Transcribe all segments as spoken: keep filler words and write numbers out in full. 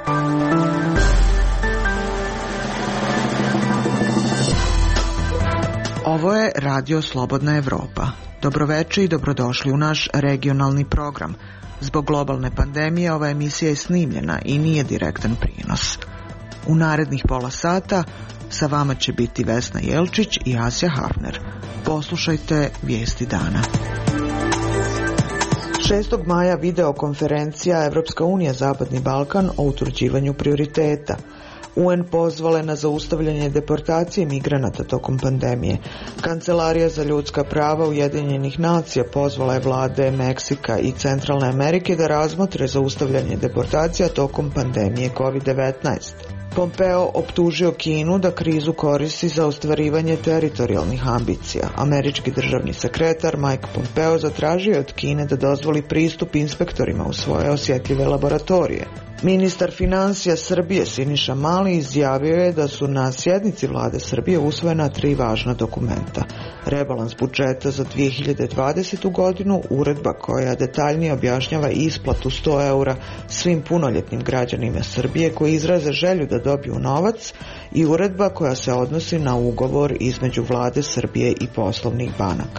Ovo je Radio Slobodna Evropa. Dobroveče i dobrodošli u naš regionalni program. Zbog globalne pandemije ova emisija je snimljena i nije direktan prijenos. U narednih pola sata sa vama će biti Vesna Jelčić i Asja Hafner. Poslušajte vijesti dana. šestog maja videokonferencija Evropska unija Zapadni Balkan o utvrđivanju prioriteta. U en pozvale na zaustavljanje deportacije migranata tokom pandemije. Kancelarija za ljudska prava Ujedinjenih nacija pozvala je vlade Meksika i Centralne Amerike da razmotre zaustavljanje deportacija tokom pandemije kovid devetnaest. Pompeo optužio Kinu da krizu koristi za ostvarivanje teritorijalnih ambicija. Američki državni sekretar Mike Pompeo zatražio je od Kine da dozvoli pristup inspektorima u svoje osjetljive laboratorije. Ministar financija Srbije Siniša Mali izjavio je da su na sjednici vlade Srbije usvojena tri važna dokumenta. Rebalans budžeta za dvije hiljade dvadesetu godinu, uredba koja detaljnije objašnjava isplatu sto eura svim punoljetnim građanima Srbije koji izraze želju da dobiju novac i uredba koja se odnosi na ugovor između vlade Srbije i poslovnih banaka.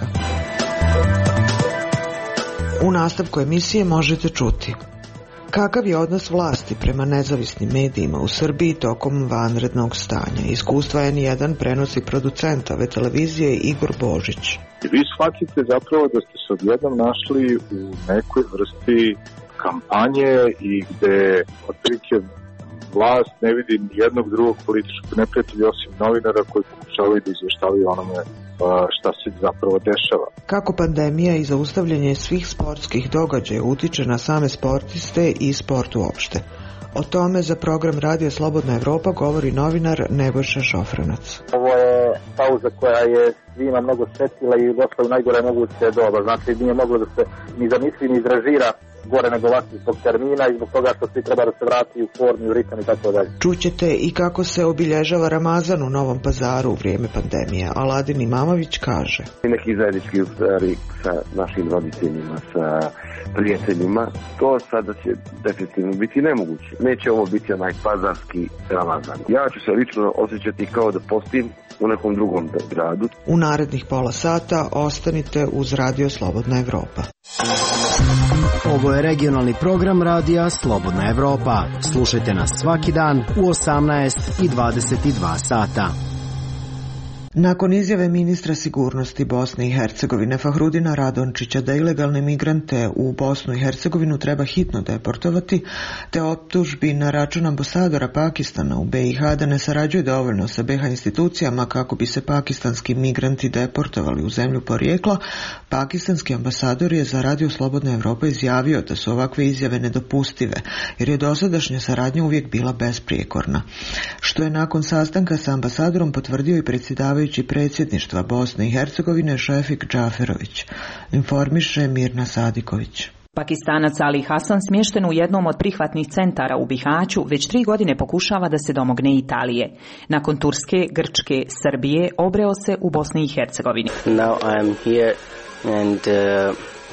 U nastavku emisije možete čuti: kakav je odnos vlasti prema nezavisnim medijima u Srbiji tokom vanrednog stanja? Iskustva en jedan prenosi producent ove televizije Igor Božić. Vi shvatite zapravo da ste se odjednom našli u nekoj vrsti kampanje i gde otprilike vlast ne vidi jednog drugog političkog neprijatelja osim novinara koji pokušavaju da izvještavaju onome šta se zapravo dešava. Kako pandemija i zaustavljanje svih sportskih događaja utiče na same sportiste i sport uopšte? O tome za program Radio Slobodna Evropa govori novinar Nebojša Šofranac. Ovo je pauza koja je svima mnogo štetila i došla u najgore moguće doba. Znači nije moglo da se ni zamisli ni izražira gore nego ovakvih zbog termina i zbog toga što svi treba da se vrati u formu, u ritam i tako dalje. Čućete i kako se obilježava Ramazan u Novom Pazaru u vrijeme pandemije. Aladin Imamović kaže: neki zajednički iftari sa našim roditeljima, sa prijateljima, to sada će definitivno biti nemoguće. Neće ovo biti onaj pazarski Ramazan. Ja ću se lično osjećati kao da postim u nekom drugom gradu. U narednih pola sata ostanite uz Radio Slobodna Evropa. Ovo je regionalni program Radija Slobodna Evropa. Slušajte nas svaki dan u osamnaest i dvadeset dva sata. Nakon izjave ministra sigurnosti Bosne i Hercegovine Fahrudina Radončića da ilegalne migrante u Bosnu i Hercegovinu treba hitno deportovati, te optužbi na račun ambasadora Pakistana u be i ha da ne sarađuje dovoljno sa be ha institucijama kako bi se pakistanski migranti deportovali u zemlju porijekla, pakistanski ambasador je za Radio Slobodna Evropa izjavio da su ovakve izjave nedopustive, jer je dosadašnja saradnja uvijek bila besprijekorna. Što je nakon sastanka sa ambasadorom potvrdio i predsjedavajući predsjedništva Bosne i Hercegovine Šefik Džaferović, informiše Mirna Sadiković. Pakistanac Ali Hasan smješten u jednom od prihvatnih centara u Bihaću već tri godine pokušava da se domogne Italije. Nakon Turske, Grčke, Srbije obreo se u Bosni i Hercegovini. Now I am here and uh,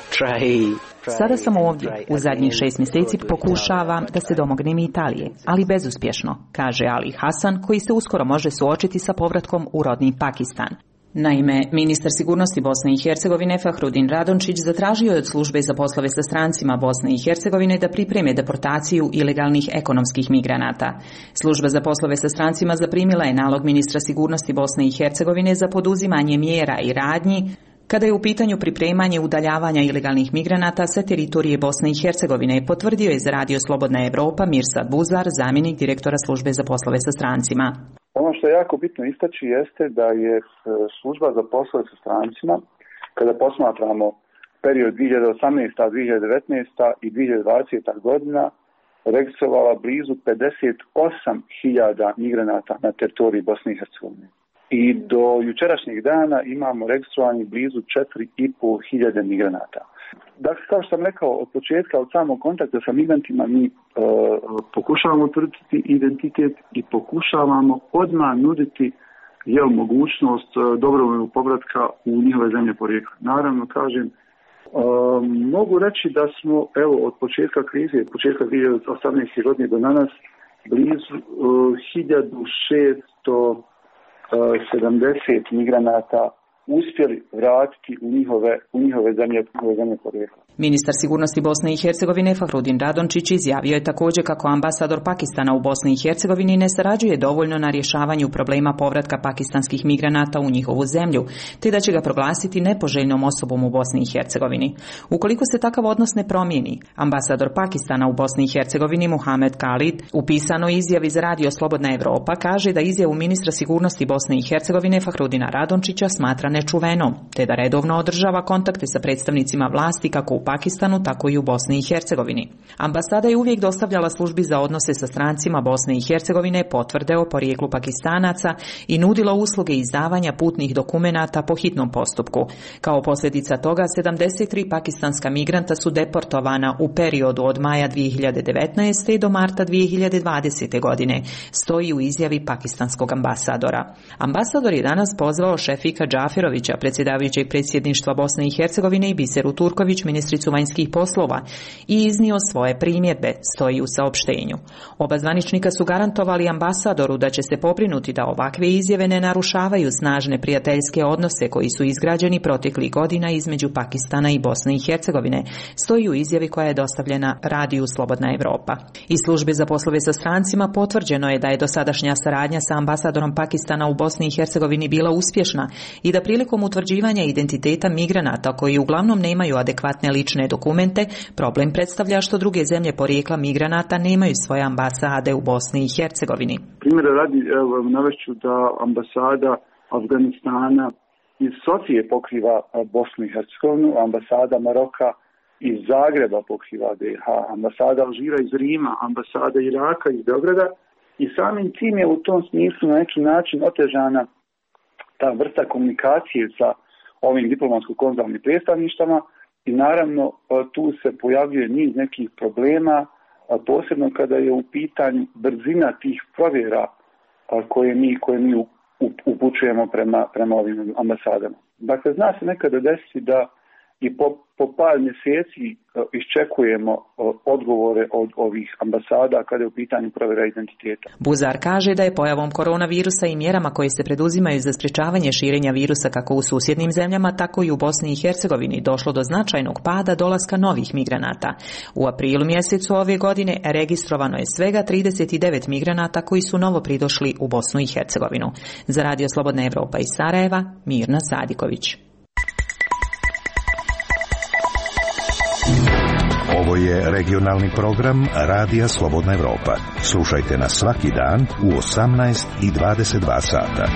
try Sada sam ovdje. U zadnjih šest mjeseci pokušavam da se domognem Italije, ali bezuspješno, kaže Ali Hasan, koji se uskoro može suočiti sa povratkom u rodni Pakistan. Naime, ministar sigurnosti Bosne i Hercegovine Fahrudin Radončić zatražio je od službe za poslove sa strancima Bosne i Hercegovine da pripreme deportaciju ilegalnih ekonomskih migranata. Služba za poslove sa strancima zaprimila je nalog ministra sigurnosti Bosne i Hercegovine za poduzimanje mjera i radnji kada je u pitanju pripremanje udaljavanja ilegalnih migranata sa teritorije Bosne i Hercegovine, potvrdio je za Radio Slobodna Evropa Mirsad Buzar, zamjenik direktora službe za poslove sa strancima. Ono što je jako bitno istaći jeste da je služba za poslove sa strancima, kada posmatramo period dvije hiljade osamnaeste. do dvije hiljade devetnaeste. i dvije hiljade dvadesete. godina, registrovala blizu pedeset osam hiljada migranata na teritoriji Bosne i Hercegovine. I do jučerašnjeg dana imamo registrovanih blizu četiri i pol hiljade migranata. Dakle, kao što sam rekao, od početka, od samog kontakta sa migrantima mi e, pokušavamo utvrditi identitet i pokušavamo odmah nuditi jel, mogućnost e, dobrovoljnog povratka u njihove zemlje porijekla. Naravno, kažem, e, mogu reći da smo, evo, od početka krize, od početka dvije hiljade osamnaeste. godine do danas, blizu uh, hiljadu šeststo sedamdeset migranata uspjeli vratiti u njihove, u njihove zemlje, njihove zemlje porijekla. Ministar sigurnosti Bosne i Hercegovine Fahrudin Radončić izjavio je također kako ambasador Pakistana u Bosni i Hercegovini ne sarađuje dovoljno na rješavanju problema povratka pakistanskih migranata u njihovu zemlju, te da će ga proglasiti nepoželjnom osobom u Bosni i Hercegovini. Ukoliko se takav odnos ne promijeni, ambasador Pakistana u Bosni i Hercegovini Muhamed Khalid u pisanoj izjavi za radio Slobodna Evropa kaže da izjavu ministra sigurnosti Bosne i Hercegovine Fahrudina Radončića smatra nečuvenom, te da redovno održava kontakte sa predstavnicima vlasti kako u Pakistanu, tako i u Bosni i Hercegovini. Ambasada je uvijek dostavljala službi za odnose sa strancima Bosne i Hercegovine potvrde o porijeklu Pakistanaca i nudila usluge izdavanja putnih dokumenata po hitnom postupku. Kao posljedica toga, sedamdeset tri pakistanska migranta su deportovana u periodu od maja dvije hiljade devetnaeste. do marta dvije hiljade dvadesete. godine, stoji u izjavi pakistanskog ambasadora. Ambasador je danas pozvao Šefika Džafirovića, predsjedavajućeg predsjedništva Bosne i Hercegovine, i Biseru Turković, ministricu vanjskih poslova, i iznio svoje primjedbe, stoji u saopštenju. Oba zvaničnika su garantovali ambasadoru da će se pobrinuti da ovakve izjave ne narušavaju snažne prijateljske odnose koji su izgrađeni proteklih godina između Pakistana i Bosne i Hercegovine, stoji u izjavi koja je dostavljena radiju Slobodna Evropa. Iz službe za poslove sa strancima potvrđeno je da je dosadašnja saradnja sa ambasadorom Pakistana u Bosni i Hercegovini bila uspješna i da prilikom utvrđivanja identiteta migranata koji uglavnom nemaju adekvatne lične dokumente, problem predstavlja što druge zemlje porijekla migranata nemaju svoje ambasade u Bosni i Hercegovini. Primjera radi, evo, navešću da ambasada Afganistana iz Sofije pokriva Bosnu i Hercegovinu, ambasada Maroka iz Zagreba pokriva B iH, ambasada Alžira iz Rima, ambasada Iraka iz Beograda, i samim tim je u tom smislu na neki način otežana ta vrsta komunikacije sa ovim diplomatsko-konzularnim predstavništvama. I naravno tu se pojavljuje niz nekih problema, posebno kada je u pitanju brzina tih provjera koje mi, koje mi upućujemo prema, prema ovim ambasadama. Dakle, zna se nekada desiti da i po, po par mjeseci iščekujemo odgovore od ovih ambasada kada je u pitanju provjera identiteta. Buzar kaže da je pojavom koronavirusa i mjerama koje se preduzimaju za sprječavanje širenja virusa kako u susjednim zemljama, tako i u Bosni i Hercegovini došlo do značajnog pada dolaska novih migranata. U aprilu mjesecu ove godine registrovano je svega trideset devet migranata koji su novo pridošli u Bosnu i Hercegovinu. Za radio Slobodna Evropa iz Sarajeva, Mirna Sadiković. Ovo je regionalni program Radija Slobodna Evropa. Slušajte nas svaki dan u osamnaest i dvadeset dva sata.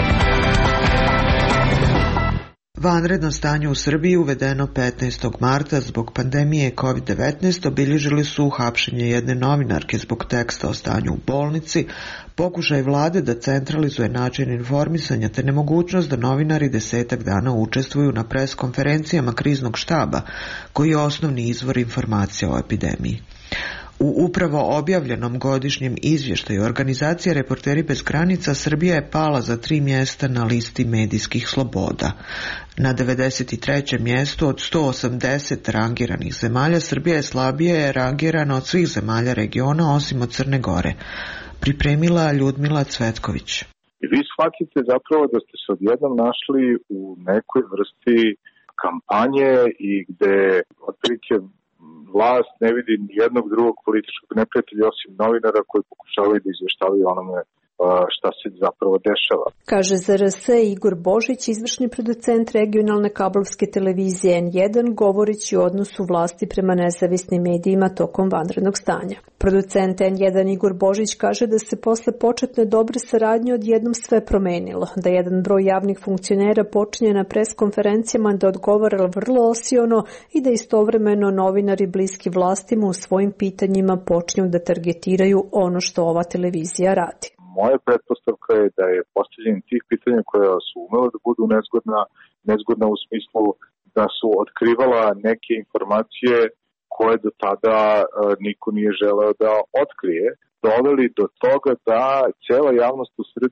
Vanredno stanje u Srbiji uvedeno petnaestog marta zbog pandemije kovid devetnaest obilježili su hapšenje jedne novinarke zbog teksta o stanju u bolnici, pokušaj vlade da centralizuje način informisanja te nemogućnost da novinari desetak dana učestvuju na pres konferencijama kriznog štaba, koji je osnovni izvor informacija o epidemiji. U upravo objavljenom godišnjem izvještaju organizacije Reporteri bez granica, Srbija je pala za tri mjesta na listi medijskih sloboda. Na devedeset trećem mjestu od sto osamdeset rangiranih zemalja, Srbija je slabije rangirana od svih zemalja regiona osim od Crne Gore. Pripremila Ljudmila Cvetković. I vi shvatite zapravo da ste se odjednom našli u nekoj vrsti kampanje i gde otprilike vlast ne vidi nijednog drugog političkog neprijatelja osim novinara koji pokušavaju da izvještavaju onome šta se zapravo dešava. Kaže za R S Igor Božić, izvršni producent regionalne kablovske televizije N jedan, govoreći o odnosu vlasti prema nezavisnim medijima tokom vanrednog stanja. Producent N jedan Igor Božić kaže da se posle početne dobre saradnje odjednom sve promenilo, da jedan broj javnih funkcionera počinje na pres konferencijama da odgovara vrlo osiono i da istovremeno novinari bliski vlastima u svojim pitanjima počinju da targetiraju ono što ova televizija radi. Moja pretpostavka je da je postavljanje tih pitanja koja su umela da budu nezgodna, nezgodna u smislu da su otkrivala neke informacije koje do tada uh, niko nije želeo da otkrije, doveli do toga da cela javnost u Srbiji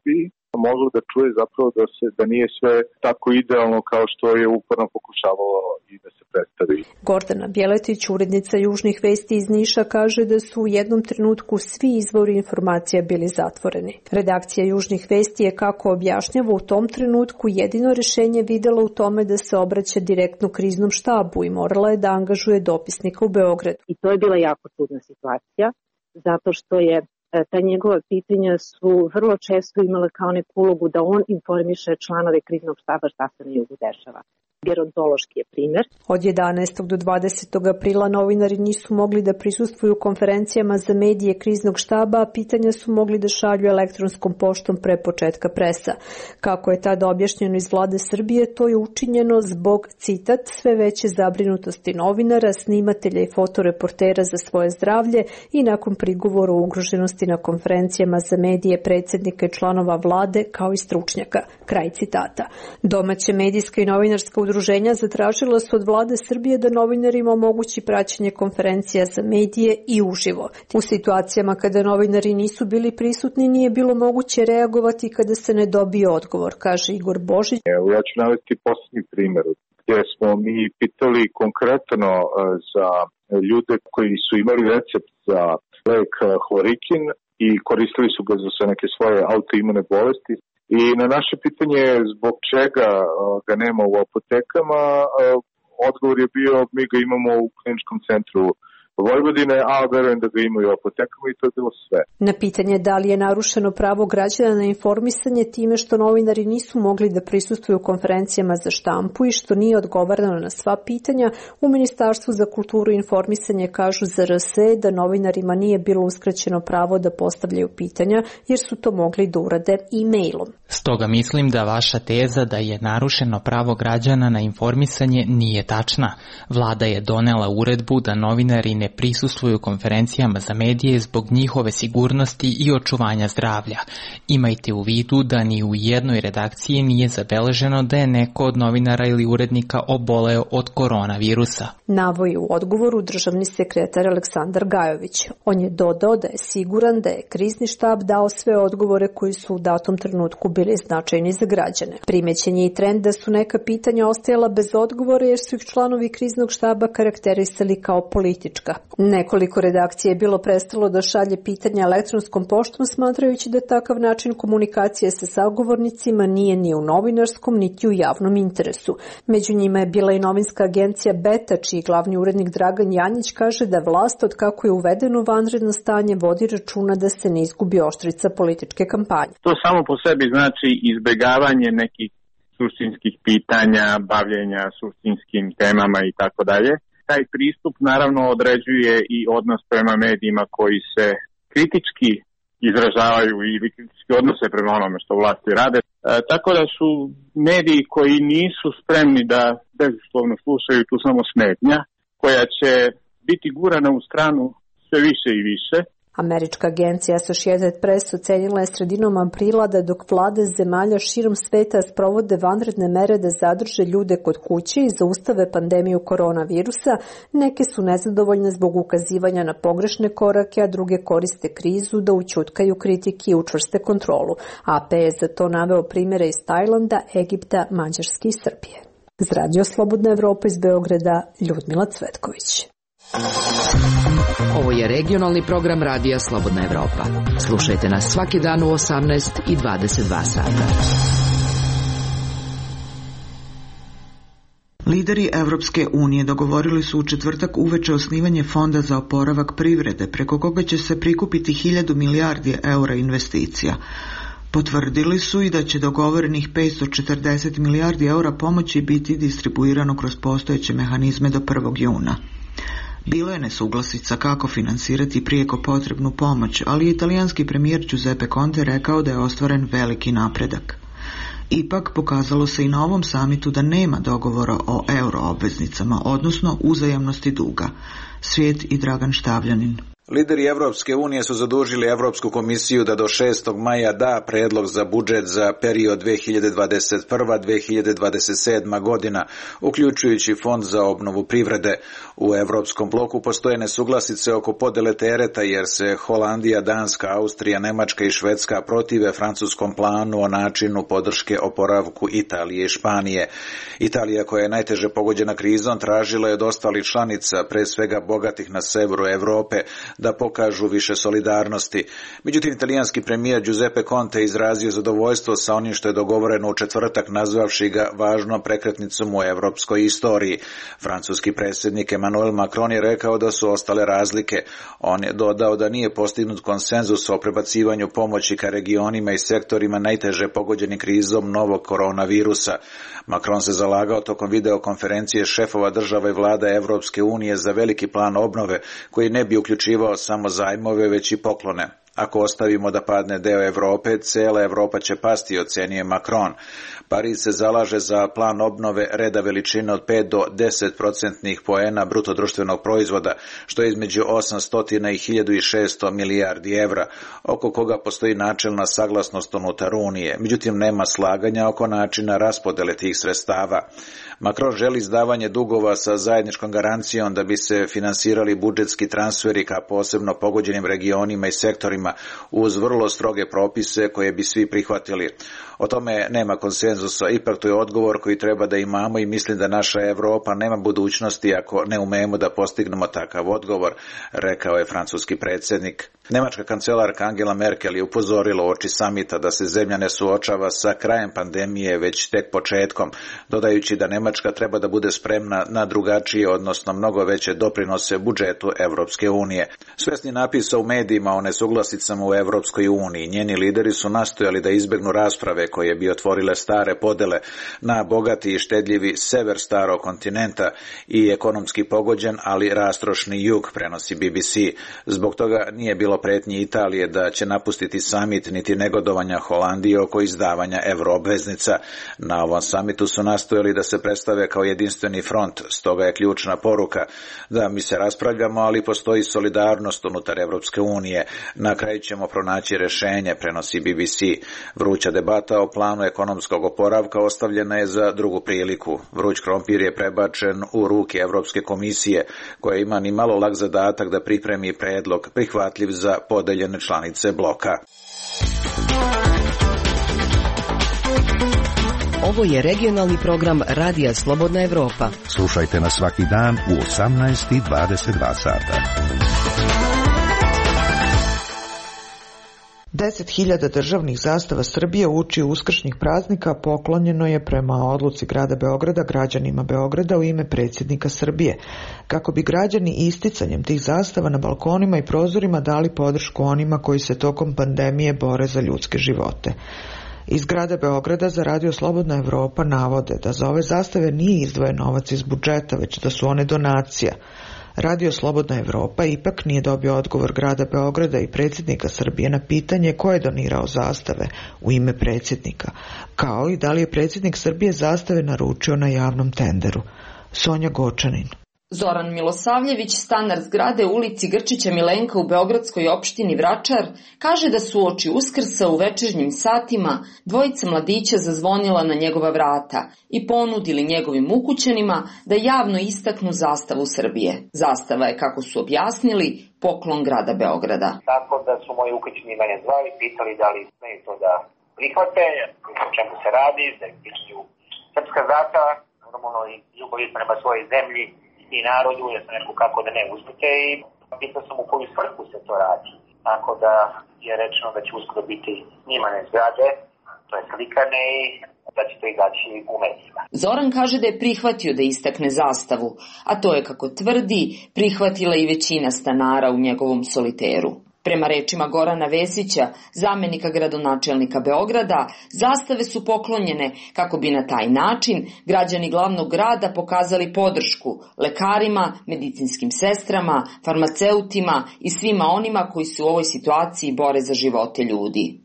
moglo da čuje zapravo da se da nije sve tako idealno kao što je uporno pokušavalo i da se predstavi. Gordana Bjeletić, urednica Južnih vesti iz Niša, kaže da su u jednom trenutku svi izvori informacija bili zatvoreni. Redakcija Južnih vesti je, kako objašnjava, u tom trenutku jedino rješenje videla u tome da se obraća direktno kriznom štabu i morala je da angažuje dopisnika u Beogradu. I to je bila jako čudna situacija, zato što je ta njegova pitanja su vrlo često imala kao neku ulogu da on informiše članove kriznog štaba šta se na jugu dešava. Gerontološki je primjer. Od jedanaestog do dvadesetog aprila novinari nisu mogli da prisustvuju konferencijama za medije kriznog štaba, a pitanja su mogli da šalju elektronskom poštom pre početka presa. Kako je tada objašnjeno iz vlade Srbije, to je učinjeno zbog, citat, sve veće zabrinutosti novinara, snimatelja i fotoreportera za svoje zdravlje i nakon prigovora o ugroženosti na konferencijama za medije predsjednika i članova vlade kao i stručnjaka. Kraj citata. Domaće medijska i novinarska udruženja zatražila su od vlade Srbije da novinarima omogući praćenje konferencija za medije i uživo. U situacijama kada novinari nisu bili prisutni nije bilo moguće reagovati kada se ne dobije odgovor, kaže Igor Božić. Evo, ja ću navesti posljednji primjer gdje smo mi pitali konkretno za ljude koji su imali recept za lek hlorikin i koristili su ga za neke svoje autoimune bolesti. I na naše pitanje zbog čega ga nema u apotekama, odgovor je bio mi ga imamo u kliničkom centru Vojvodine, a verujem da ga imaju u apotekama i to je bilo sve. Na pitanje da li je narušeno pravo građana na informisanje time što novinari nisu mogli da prisustvuju konferencijama za štampu i što nije odgovarano na sva pitanja, u Ministarstvu za kulturu i informisanje kažu za R S E da novinarima nije bilo uskraćeno pravo da postavljaju pitanja jer su to mogli da urade e-mailom. Stoga mislim da vaša teza da je narušeno pravo građana na informisanje nije tačna. Vlada je donela uredbu da novinari ne prisustvuju konferencijama za medije zbog njihove sigurnosti i očuvanja zdravlja. Imajte u vidu da ni u jednoj redakciji nije zabeleženo da je neko od novinara ili urednika oboleo od koronavirusa. Navoji u odgovoru državni sekretar Aleksandar Gajović. On je dodao da je siguran da je krizni štab dao sve odgovore koji su u datom trenutku bili značajni za građane. Primećen je i trend da su neka pitanja ostajala bez odgovora jer su ih članovi kriznog štaba karakterisali kao politička. Nekoliko redakcija je bilo prestalo da šalje pitanja elektronskom poštom, smatrajući da takav način komunikacije sa sagovornicima nije ni u novinarskom niti u javnom interesu. Među njima je bila i novinska agencija Beta, čiji glavni urednik Dragan Janjić kaže da vlast od kako je uvedeno vanredno stanje vodi računa da se ne izgubi oštrica političke kampanje. To samo po sebi znači izbegavanje nekih suštinskih pitanja, bavljenja suštinskim temama i tako dalje. Taj pristup naravno određuje i odnos prema medijima koji se kritički izražavaju ili kritički odnose prema onome što vlasti rade. E, tako da su mediji koji nisu spremni da bezuslovno slušaju tu samo smetnja, koja će biti gurana u stranu sve više i više. Američka agencija Associated Press ocenila je sredinom aprila da dok vlade zemalja širom sveta sprovode vanredne mere da zadrže ljude kod kuće i zaustave pandemiju koronavirusa, neke su nezadovoljne zbog ukazivanja na pogrešne korake, a druge koriste krizu da ućutkaju kritike i učvrste kontrolu. A P je za to naveo primjere iz Tajlanda, Egipta, Mađarske i Srbije. Z Radio Slobodna Evropa iz Beograda, Ljudmila Cvetković. Ovo je regionalni program Radija Slobodna Evropa. Slušajte nas svaki dan u osamnaest i dvadeset dva sata. Lideri Evropske unije dogovorili su u četvrtak uveče osnivanje Fonda za oporavak privrede, preko koga će se prikupiti hiljadu milijardi eura investicija. Potvrdili su i da će dogovorenih petsto četrdeset milijardi eura pomoći biti distribuirano kroz postojeće mehanizme do prvog juna. Bilo je nesuglasica kako finansirati prijeko potrebnu pomoć, ali je italijanski premijer Giuseppe Conte rekao da je ostvaren veliki napredak. Ipak pokazalo se i na ovom samitu da nema dogovora o euro obveznicama, odnosno uzajamnosti duga. Svijet i Dragan Štavljanin. Lideri Evropske unije su zadužili Evropsku komisiju da do šestog maja da predlog za budžet za period dve hiljade dvadeset prva do dve hiljade dvadeset sedma godina, uključujući Fond za obnovu privrede. U Evropskom bloku postoje nesuglasice oko podele tereta jer se Holandija, Danska, Austrija, Nemačka i Švedska protive francuskom planu o načinu podrške oporavku Italije i Španije. Italija, koja je najteže pogođena krizom, tražila je od ostalih članica, pre svega bogatih na severu Evrope, da pokažu više solidarnosti. Međutim, italijanski premijer Giuseppe Conte izrazio zadovoljstvo sa onim što je dogovoreno u četvrtak, nazvavši ga važnom prekretnicom u evropskoj istoriji. Francuski predsjednik Emmanuel Macron je rekao da su ostale razlike. On je dodao da nije postignut konsenzus o prebacivanju pomoći ka regionima i sektorima najteže pogođeni krizom novog koronavirusa. Macron se zalagao tokom videokonferencije šefova država i vlada Evropske unije za veliki plan obnove koji ne bi uključivao samo zajmove, već i poklone. Ako ostavimo da padne deo Evrope, cijela Evropa će pasti, ocenio Macron. Pariz se zalaže za plan obnove reda veličine od pet do deset procentnih poena bruto društvenog proizvoda, što je između osamsto i hiljadu šessto milijardi evra, oko koga postoji načelna saglasnost unutar Unije. Međutim, nema slaganja oko načina raspodele tih sredstava. Macron želi izdavanje dugova sa zajedničkom garancijom da bi se finansirali budžetski transferi ka posebno pogođenim regionima i sektorima uz vrlo stroge propise koje bi svi prihvatili. O tome nema konsenzusa, ipak to je odgovor koji treba da imamo i mislim da naša Evropa nema budućnosti ako ne umemo da postignemo takav odgovor, rekao je francuski predsjednik. Nemačka kancelarka Angela Merkel je upozorila uoči samita da se zemlja ne suočava sa krajem pandemije, već tek početkom, dodajući da Nemačka treba da bude spremna na drugačije, odnosno mnogo veće doprinose budžetu Evropske unije. Svesni napisa u medijima o nesuglasicama u Evropskoj uniji, njeni lideri su nastojali da izbegnu rasprave koje bi otvorile stare podele na bogati i štedljivi sever starog kontinenta i ekonomski pogođen, ali rastrošni jug, prenosi B B C. Zbog toga nije bilo pretnji Italije da će napustiti samit, niti negodovanja Holandije oko izdavanja euroobveznica. Na ovom samitu su nastojali da se predstave kao jedinstveni front, stoga je ključna poruka da mi se raspravljamo, ali postoji solidarnost unutar Evropske unije. Na kraju ćemo pronaći rešenje, prenosi B B C. Vruća debata o planu ekonomskog oporavka ostavljena je za drugu priliku. Vruć krompir je prebačen u ruke Evropske komisije, koja ima ni malo lak zadatak da pripremi predlog prihvatljiv za podeljene članice bloka. Ovo je regionalni program Radija Slobodna Evropa. Slušajte nas svaki dan u osamnaest i dvadeset dva sata. Deset hiljada državnih zastava Srbije uoči uskršnjih praznika poklonjeno je prema odluci grada Beograda građanima Beograda u ime predsjednika Srbije, kako bi građani isticanjem tih zastava na balkonima i prozorima dali podršku onima koji se tokom pandemije bore za ljudske živote. Iz grada Beograda za Radio Slobodna Evropa navode da za ove zastave nije izdvojen novac iz budžeta, već da su one donacija. Radio Slobodna Evropa ipak nije dobio odgovor grada Beograda i predsjednika Srbije na pitanje ko je donirao zastave u ime predsjednika, kao i da li je predsjednik Srbije zastave naručio na javnom tenderu. Sonja Gočanin. Zoran Milosavljević, stanar zgrade u ulici Grčića Milenka u beogradskoj opštini Vračar, kaže da su oči Uskrsa u večernjim satima dvojica mladića zazvonila na njegova vrata i ponudili njegovim ukućanima da javno istaknu zastavu Srbije. Zastava je, kako su objasnili, poklon grada Beograda. Tako da su moji ukućani mene zvali, pitali da li smeju to da prihvate, o čemu se radi, da je pitanju srpska zastava, normalno i ljubav prema svojoj zemlji i narodu, ja sam rekao kako da ne uzmite i pitao sam u koju svrhu se to radi. Tako da je rečeno da će uskoro biti snimane zgrade, to je slikane i da će to izaći u medijima. Zoran kaže da je prihvatio da istakne zastavu, a to je, kako tvrdi, prihvatila i većina stanara u njegovom soliteru. Prema rečima Gorana Vesića, zamenika gradonačelnika Beograda, zastave su poklonjene kako bi na taj način građani glavnog grada pokazali podršku lekarima, medicinskim sestrama, farmaceutima i svima onima koji se u ovoj situaciji bore za živote ljudi.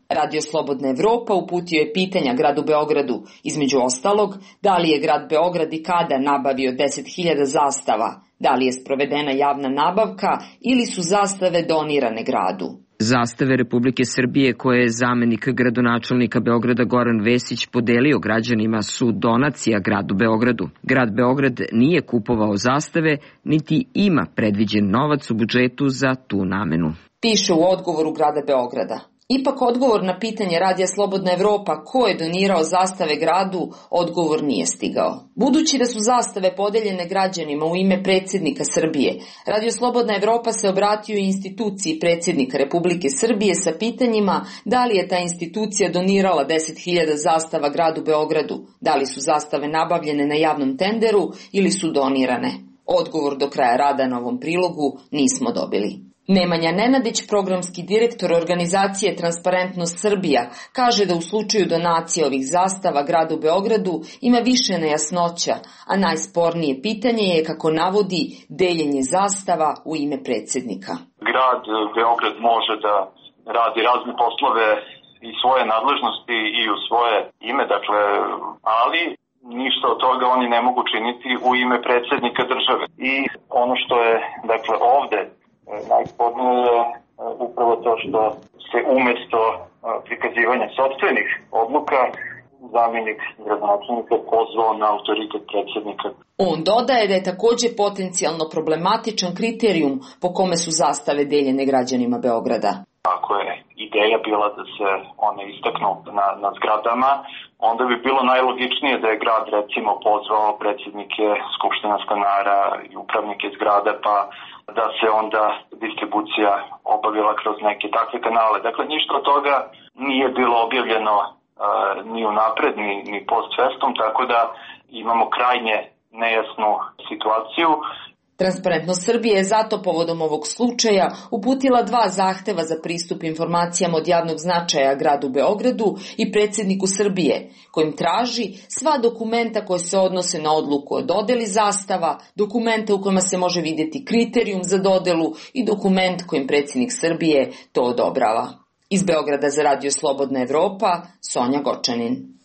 Radio Slobodna Evropa uputio je pitanja gradu Beogradu, između ostalog, da li je grad Beograd i kada nabavio deset hiljada zastava, da li je sprovedena javna nabavka ili su zastave donirane gradu. Zastave Republike Srbije koje je zamenik gradonačelnika Beograda Goran Vesić podelio građanima su donacija gradu Beogradu. Grad Beograd nije kupovao zastave, niti ima predviđen novac u budžetu za tu namenu. Piše u odgovoru grada Beograda. Ipak odgovor na pitanje Radija Slobodna Evropa ko je donirao zastave gradu, odgovor nije stigao. Budući da su zastave podeljene građanima u ime predsjednika Srbije, Radio Slobodna Evropa se obratio i instituciji predsjednika Republike Srbije sa pitanjima da li je ta institucija donirala deset hiljada zastava gradu Beogradu, da li su zastave nabavljene na javnom tenderu ili su donirane. Odgovor do kraja rada na ovom prilogu nismo dobili. Nemanja Nenadić, programski direktor organizacije Transparentnost Srbija, kaže da u slučaju donacije ovih zastava gradu Beogradu ima više nejasnoća, a najspornije pitanje je, kako navodi, deljenje zastava u ime predsjednika. Grad Beograd može da radi razne poslove i svoje nadležnosti i u svoje ime, dakle, ali ništa od toga oni ne mogu činiti u ime predsjednika države. I ono što je, dakle, ovde najspornije je upravo to što se umjesto prikazivanja sopstvenih odluka zamjenik gradonačelnika pozvao na autoritet predsjednika. On dodaje da je također potencijalno problematičan kriterijum po kome su zastave deljene građanima Beograda. Ako je ideja bila da se one istaknu na, na zgradama, onda bi bilo najlogičnije da je grad recimo pozvao predsjednike skupština stanara i upravnike zgrada, pa da se onda distribucija obavila kroz neke takve kanale. Dakle, ništa od toga nije bilo objavljeno uh, ni unapred, ni, ni post festum, tako da imamo krajnje nejasnu situaciju. Transparentnost Srbije je zato povodom ovog slučaja uputila dva zahteva za pristup informacijama od javnog značaja gradu Beogradu i predsjedniku Srbije, kojim traži sva dokumenta koje se odnose na odluku o dodeli zastava, dokumenta u kojima se može vidjeti kriterijum za dodelu i dokument kojim predsjednik Srbije to odobrava. Iz Beograda za Radio Slobodna Evropa, Sonja Gočanin.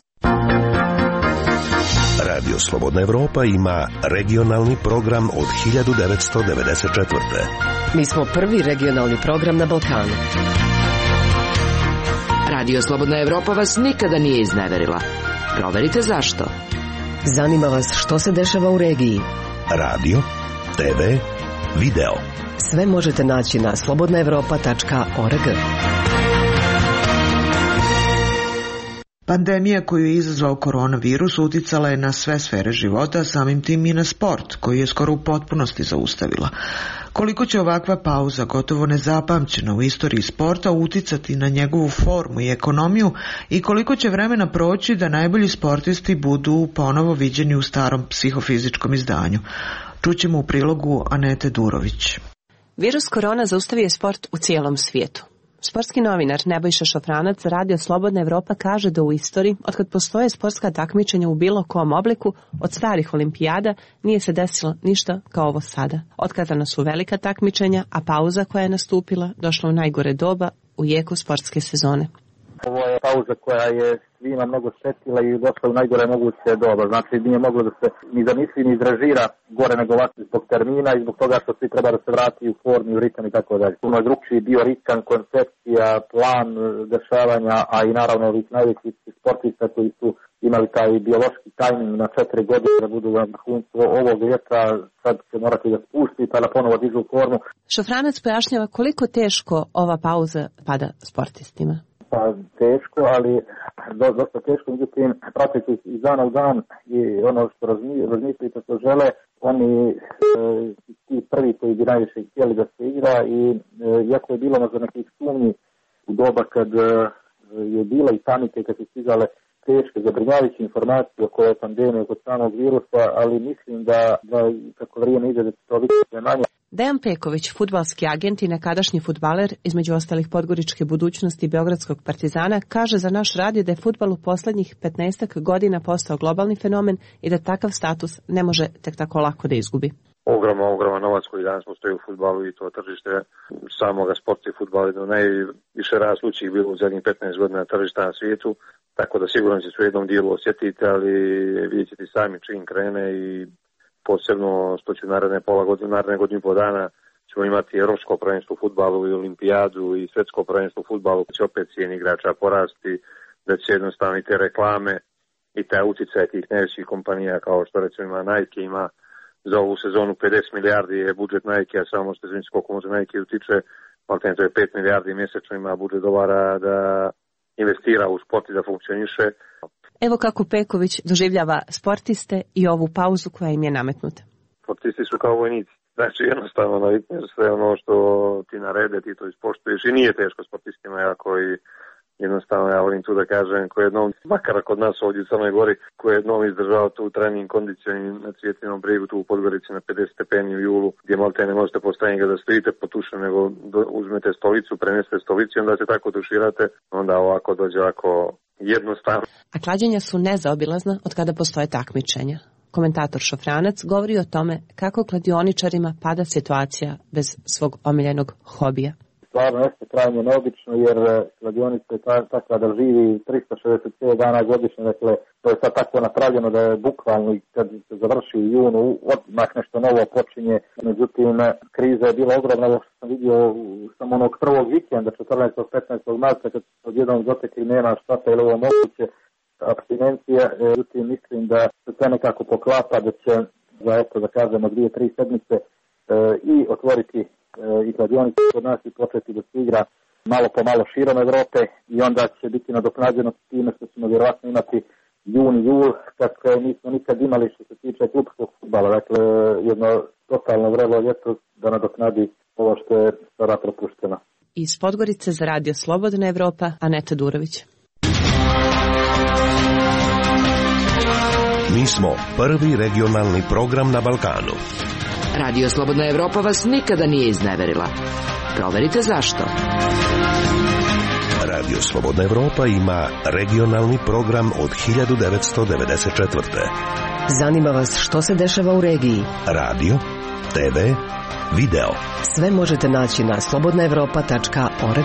Radio Slobodna Evropa ima regionalni program od hiljadu devetsto devedeset četvrte. Mi smo prvi regionalni program na Balkanu. Radio Slobodna Evropa vas nikada nije izneverila. Proverite zašto. Zanima vas što se dešava u regiji. Radio, te ve, video. Sve možete naći na slobodna evropa tačka org. Pandemija koju je izazvao koronavirus uticala je na sve sfere života, samim tim i na sport, koji je skoro u potpunosti zaustavila. Koliko će ovakva pauza, gotovo nezapamćena u istoriji sporta, uticati na njegovu formu i ekonomiju i koliko će vremena proći da najbolji sportisti budu ponovo viđeni u starom psihofizičkom izdanju? Čućemo u prilogu Anete Durović. Virus korona zaustavio je sport u cijelom svijetu. Sportski novinar Nebojša Šofranac za Radio Slobodna Evropa kaže da u istoriji, otkad postoje sportska takmičenja u bilo kom obliku, od starih olimpijada, nije se desilo ništa kao ovo sada. Otkazana su velika takmičenja, a pauza koja je nastupila došla u najgore doba u jeku sportske sezone. Ovo je pauza koja je svima mnogo štetila i došla u najgore moguće doba. Znači nije moglo da se ni zamisli ni izražira gore nego ovako zbog termina i zbog toga što svi treba da se vrati u formu, u ritam i tako dalje. Puno je drugčiji bio ritam, koncepcija, plan dešavanja, a i naravno ovih najvećih sportista koji su imali taj biološki tajming na četiri godine da budu na vrhuncu ovog ljeta, sad se morati da spusti pa da ponovo dižu u formu. Šofranac pojašnjava koliko teško ova pauza pada sportistima. Pa teško, ali dosta teško, međutim, prateći iz dana u dan i ono što razmislite što žele, oni e, ti prvi koji bi najviše htjeli da se igra i e, iako je bilo možda nekih sumnji u doba kad e, je bila i panike, kad su stizale teške, zabrinjavajuće informacije oko ove pandemije, oko samog virusa, ali mislim da, da kako vrijeme ide da će to biti sve manje. Dejan Peković, fudbalski agent i nekadašnji fudbaler, između ostalih podgoričke budućnosti Beogradskog Partizana, kaže za naš radio da je fudbal u posljednjih petnaestak godina postao globalni fenomen i da takav status ne može tek tako lako da izgubi. ogroman, ogroman novac koji danas postoji u fudbalu i to tržište samoga sporta i fudbala je do najviše raslućih bilo u zadnjih petnaest godina tržišta na svijetu, tako da sigurno će se u jednom dijelu osjetiti, ali vidjet ćete sami čim krene i posebno što će naredne pola godine, naredne godine i po dana ćemo imati evropsko prvenstvo u fudbalu i olimpijadu i svetsko prvenstvo u fudbalu, će opet cijeni igrača porasti, da će jednostavno i te reklame i taj utjecaj tih najvećih kompanija kao što recimo ima Nike, ima za ovu sezonu pedeset milijardi je budžet Nike, a samo što znači koliko može Nike utiče, ali to je pet milijardi mjesečno ima budžet dolara da investira u sport i da funkcioniše. Evo kako Peković doživljava sportiste i ovu pauzu koja im je nametnuta. Sportisti su kao vojnici. Znači jednostavno navikneš sve ono što ti narede, ti to ispoštuješ i nije teško sportistima, jako i jednostavno ja volim tu da kažem, ko jednom, makar kod nas ovdje u Crnoj Gori, ko jednom izdržao tu trening kondicioni na Cvjetinom brigu, tu u Podgorici na pedeset stepeni u julu, gdje malte ne možete postaviti ga da stojite po tušu, nego uzmete stolicu, prenesete stolicu i onda se tako tuširate, onda ovako dođe ovako jednostavno. A klađenja su nezaobilazna od kada postoje takmičenja. Komentator Šofranac govori o tome kako kladioničarima pada situacija bez svog omiljenog hobija. Stvarno jeste krajnje neobično jer kladionica je takva da živi trista šezdeset pet dana godišnje, dakle to je sad tako napravljeno da je bukvalno i kad se završi u junu odmah nešto novo počinje, međutim kriza je bila ogromna, što sam vidio samo onog prvog vikenda četrnaestog petnaestog marta kad se odjednom dotekli nema šta ili ovo moguće apstinencija, međutim mislim da se sve nekako poklapa da će za eto da kažemo dvije, tri sedmice e, i otvoriti i kladionice kod nas i početi da se igra malo po malo širom Evrope i onda će biti nadoknađeno s time što ćemo vjerovatno imati jun i jul, kako nismo nikad imali što se tiče klubskog fudbala, dakle jedno totalno vrelo ljeto da nadoknadi ovo što je sada propušteno. Iz Podgorice za Radio Slobodna Evropa, Aneta Durović. Mi smo prvi regionalni program na Balkanu. Radio Slobodna Evropa vas nikada nije izneverila. Proverite zašto. Radio Slobodna Evropa ima regionalni program od hiljadu devetsto devedeset četvrte. Zanima vas što se dešava u regiji? Radio, te ve, video. Sve možete naći na slobodna evropa tačka org.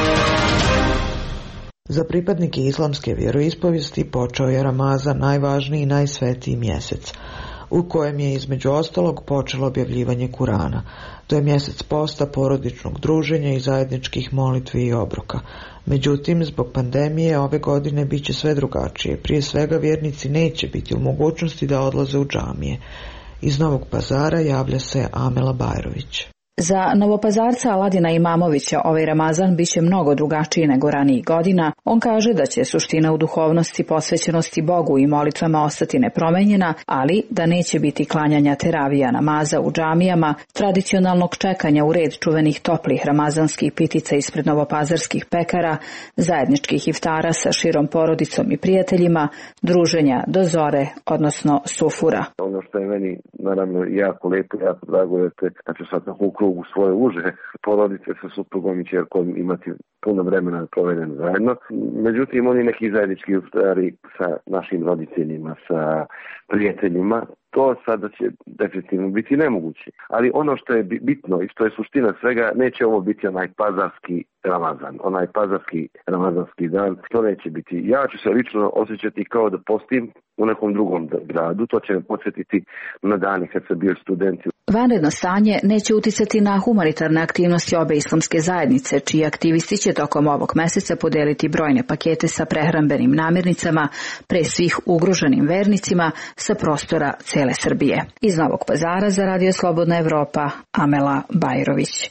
Za pripadnike islamske vjeroispovijesti počeo je Ramazan, najvažniji i najsvetiji mjesec, u kojem je između ostalog počelo objavljivanje Kurana. To je mjesec posta, porodičnog druženja i zajedničkih molitvi i obroka. Međutim, zbog pandemije ove godine bit će sve drugačije. Prije svega vjernici neće biti u mogućnosti da odlaze u džamije. Iz Novog Pazara javlja se Amela Bajrović. Za Novopazarca Aladina Imamovića ovaj Ramazan biće mnogo drugačiji nego ranijih godina. On kaže da će suština u duhovnosti, posvećenosti Bogu i molitvama ostati nepromenjena, ali da neće biti klanjanja teravija namaza u džamijama, tradicionalnog čekanja u red čuvenih toplih ramazanskih pitica ispred novopazarskih pekara, zajedničkih iftara sa širom porodicom i prijateljima, druženja do zore, odnosno sufura. Ono što je meni naravno jako lepo, jako drago je da ću sad na krugu svoje uže porodice sa suprugom i ćerkom imati puno vremena provedeno zajedno. Međutim, oni neki zajednički iftari sa našim roditeljima, sa prijateljima, to sada će definitivno biti nemoguće. Ali ono što je bitno i što je suština svega, neće ovo biti onaj pazarski Ramazan, onaj pazarski ramazanski dan, to neće biti. Ja ću se lično osjećati kao da postim u nekom drugom gradu, to će me podsjetiti na dani kad sam bio student. Vanredno stanje neće uticati na humanitarne aktivnosti obe islamske zajednice, čiji aktivisti će tokom ovog meseca podeliti brojne pakete sa prehrambenim namirnicama pre svih ugroženim vernicima sa prostora cele Srbije. Iz Novog Pazara za Radio Slobodna Evropa, Amela Bajrović.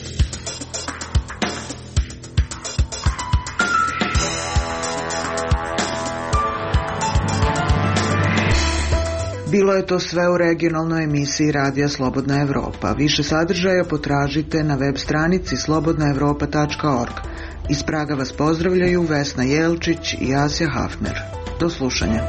Bilo je to sve u regionalnoj emisiji Radija Slobodna Evropa. Više sadržaja potražite na web stranici slobodna evropa tačka org. Iz Praga vas pozdravljaju Vesna Jelčić i Asja Hafner. Do slušanja.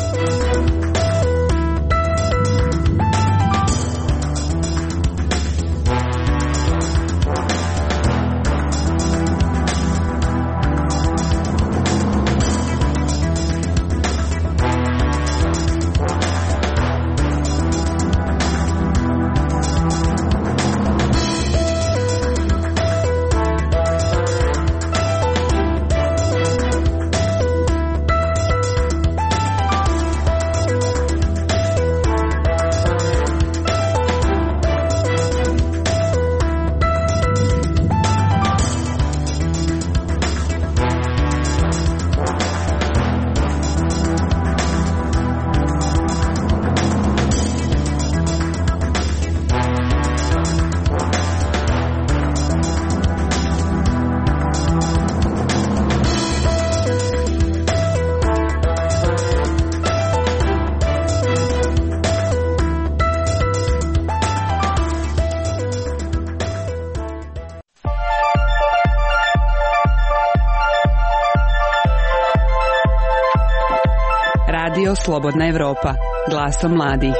Radio Slobodna Evropa, glasom mladih.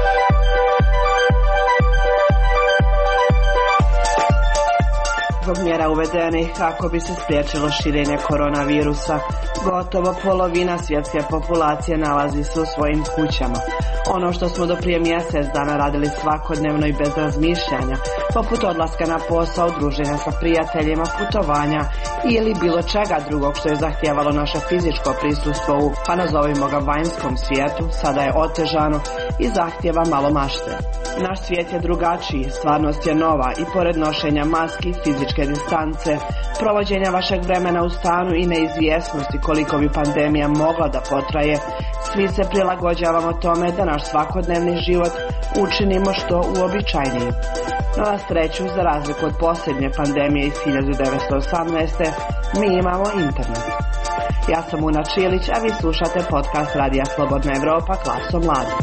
Zbog mjera uvedenih kako bi se spriječilo širenje koronavirusa, gotovo polovina svjetske populacije nalazi se u svojim kućama. Ono što smo do prije mjesec dana radili svakodnevno i bez razmišljanja, poput odlaska na posao, druženja sa prijateljima, putovanja ili bilo čega drugog što je zahtijevalo naše fizičko prisustvo u, pa nazovimo ga, vanjskom svijetu, sada je otežano i zahtijeva malo mašte. Naš svijet je drugačiji, stvarnost je nova i pored nošenja maski, fizičke distance, provođenja vašeg vremena u stanu i neizvjesnosti koliko bi pandemija mogla da potraje, svi se prilagođavamo tome da naš svakodnevni život učinimo što uobičajenijim. No na sreću, za razliku od posljednje pandemije iz hiljadu devetsto osamnaeste. mi imamo internet. Ja sam Una Čilić, a vi slušate podcast Radija Slobodna Evropa, glasom mladih.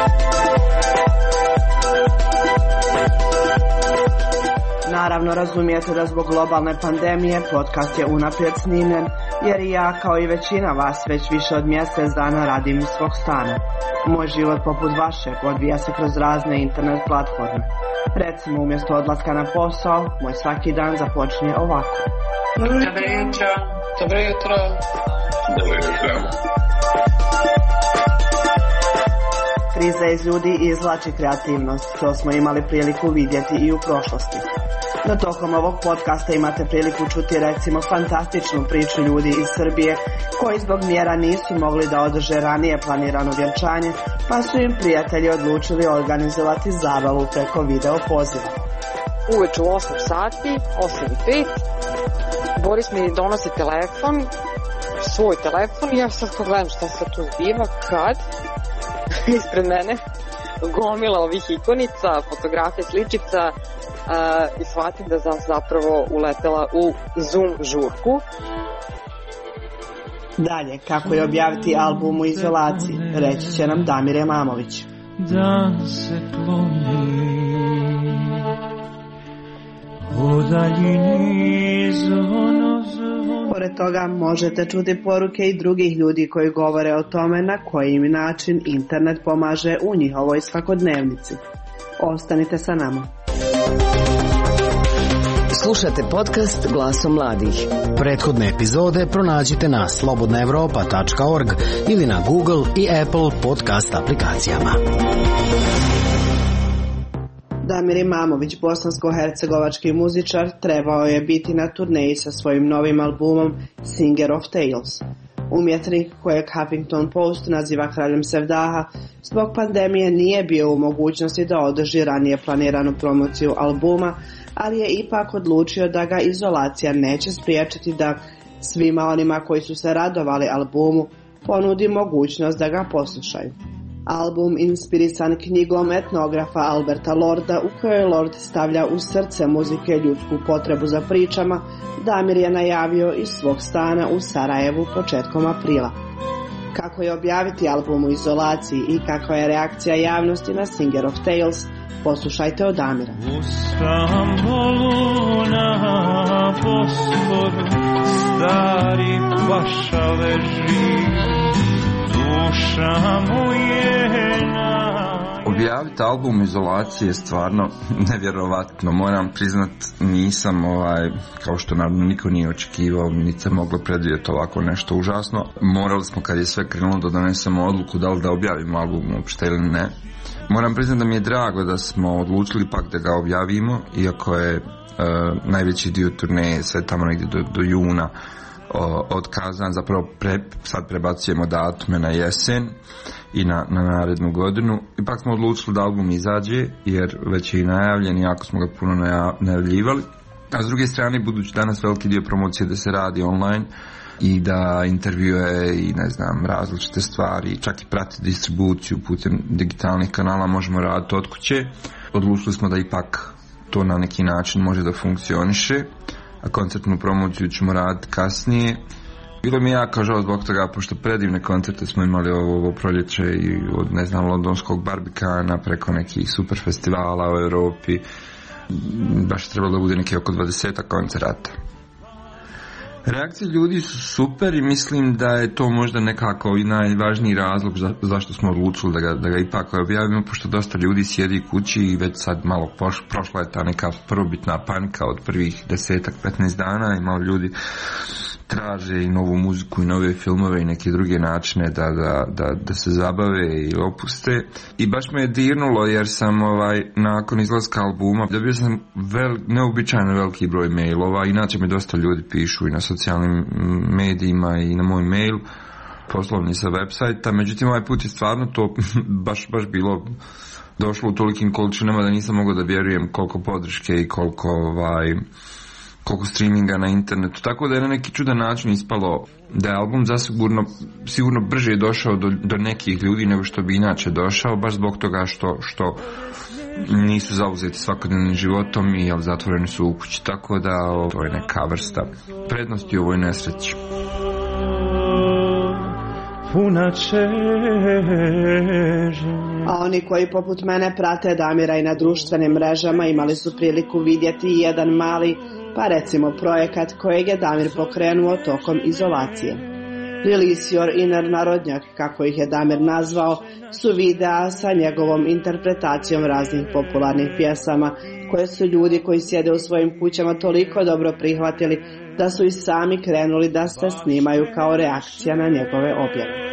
Naravno, razumijete da zbog globalne pandemije podcast je unaprijed snimljen, jer i ja, kao i većina vas, već više od mjesec dana radim iz svog stana. Moj život, poput vašeg, odvija se kroz razne internet platforme. Recimo, umjesto odlaska na posao, moj svaki dan započinje ovako. Dobro jutro. Dobro jutro. Dobro jutro. Kriza iz ljudi izvlači kreativnost, to smo imali priliku vidjeti i u prošlosti. No tokom ovog podcasta imate priliku čuti recimo fantastičnu priču ljudi iz Srbije koji zbog mjera nisu mogli da održe ranije planirano vjenčanje, pa su im prijatelji odlučili organizovati zabavu preko video poziva. Uveč u osam sati, osam i pet, Boris mi donosi telefon, svoj telefon i ja sad ko gledam šta se tu zbiva, kad ispred mene gomila ovih ikonica, fotografija, sličica, Uh, i shvatim da sam zapravo uletela u Zoom žurku. Dalje, kako je objaviti album u izolaciji, reći će nam Damir Emamović. Dan se kloni, u daljini zvono zvono. Pored toga možete čuti poruke i drugih ljudi koji govore o tome na koji način internet pomaže u njihovoj svakodnevnici. Ostanite sa nama. Slušate podcast Glasom mladih. Prethodne epizode pronađite na slobodna evropa tačka org ili na Google i Apple podcast aplikacijama. Damir Emamović, bosansko-hercegovački muzičar, trebao je biti na turneji sa svojim novim albumom Singer of Tales. Umjetnik kojeg Huffington Post naziva kraljem sevdaha, zbog pandemije nije bio u mogućnosti da održi ranije planiranu promociju albuma, ali je ipak odlučio da ga izolacija neće spriječiti da svima onima koji su se radovali albumu ponudi mogućnost da ga poslušaju. Album, inspirisan knjigom etnografa Alberta Lorda, u kojoj Lord stavlja u srce muzike ljudsku potrebu za pričama, Damir je najavio iz svog stana u Sarajevu početkom aprila. Kako je objaviti album u izolaciji i kakva je reakcija javnosti na Singer of Tales, poslušajte od Damira. U Stambolu na Bosporu stari paša leži, duša mu je na... Objaviti album u izolaciji je stvarno nevjerovatno. Moram priznat, nisam ovaj, kao što naravno niko nije očekivao, niti se moglo predvidjeti ovako nešto užasno. Morali smo, kad je sve krenulo, da donesemo odluku da li da objavimo album uopšte ili ne. Moram priznat da mi je drago da smo odlučili pak da ga objavimo, iako je uh, najveći dio turneje sve tamo negdje do, do juna o, otkazan. Zapravo pre, sad prebacujemo datume na jesen i na, na narednu godinu. Ipak smo odlučili da album izađe, jer već je i najavljen, iako smo ga puno najavljivali. A s druge strane, budući danas veliki dio promocije da se radi online i da intervjue i ne znam različite stvari, čak i prati distribuciju putem digitalnih kanala, možemo raditi od kuće. Odlučili smo da ipak to na neki način može da funkcioniše, a koncertnu promociju ćemo raditi kasnije. Bilo mi jako žao zbog toga, pošto predivne koncerte smo imali ovo, ovo proljeće i od, ne znam, londonskog Barbicana preko nekih super festivala u Europi. Baš je trebalo da bude neki oko dvadeset koncerata. Reakcije ljudi su super i mislim da je to možda nekako i najvažniji razlog za, zašto smo odlučili da ga, da ga ipak objavimo, pošto dosta ljudi sjedi kući i već sad malo poš, prošla je ta neka prvobitna panika od prvih desetak, petnaest dana i malo ljudi traže i novu muziku i nove filmove i neke druge načine da, da, da, da se zabave i opuste. I baš me je dirnulo jer sam ovaj, nakon izlaska albuma dobio sam vel, neobičajno veliki broj mailova, inače mi dosta ljudi pišu i na socijalnim medijima i na moj mail poslovni sa websajta, međutim ovaj put je stvarno to baš, baš bilo došlo u tolikim količinama da nisam mogao da vjerujem koliko podrške i koliko ovaj koliko streaminga na internetu, tako da je na neki čudan način ispalo da je album zasigurno sigurno brže došao do, do nekih ljudi nego što bi inače došao, baš zbog toga što, što nisu zauzeti svakodnevnim životom i jel, zatvoreni su u kući, tako da o, to je neka vrsta prednosti u ovoj nesreći. A oni koji poput mene prate Damira i na društvenim mrežama imali su priliku vidjeti jedan mali, pa recimo projekat kojeg je Damir pokrenuo tokom izolacije. Release Your Inner Narodnjak, kako ih je Damir nazvao, su videa sa njegovom interpretacijom raznih popularnih pjesama, koje su ljudi koji sjede u svojim kućama toliko dobro prihvatili da su i sami krenuli da se snimaju kao reakcija na njegove objave.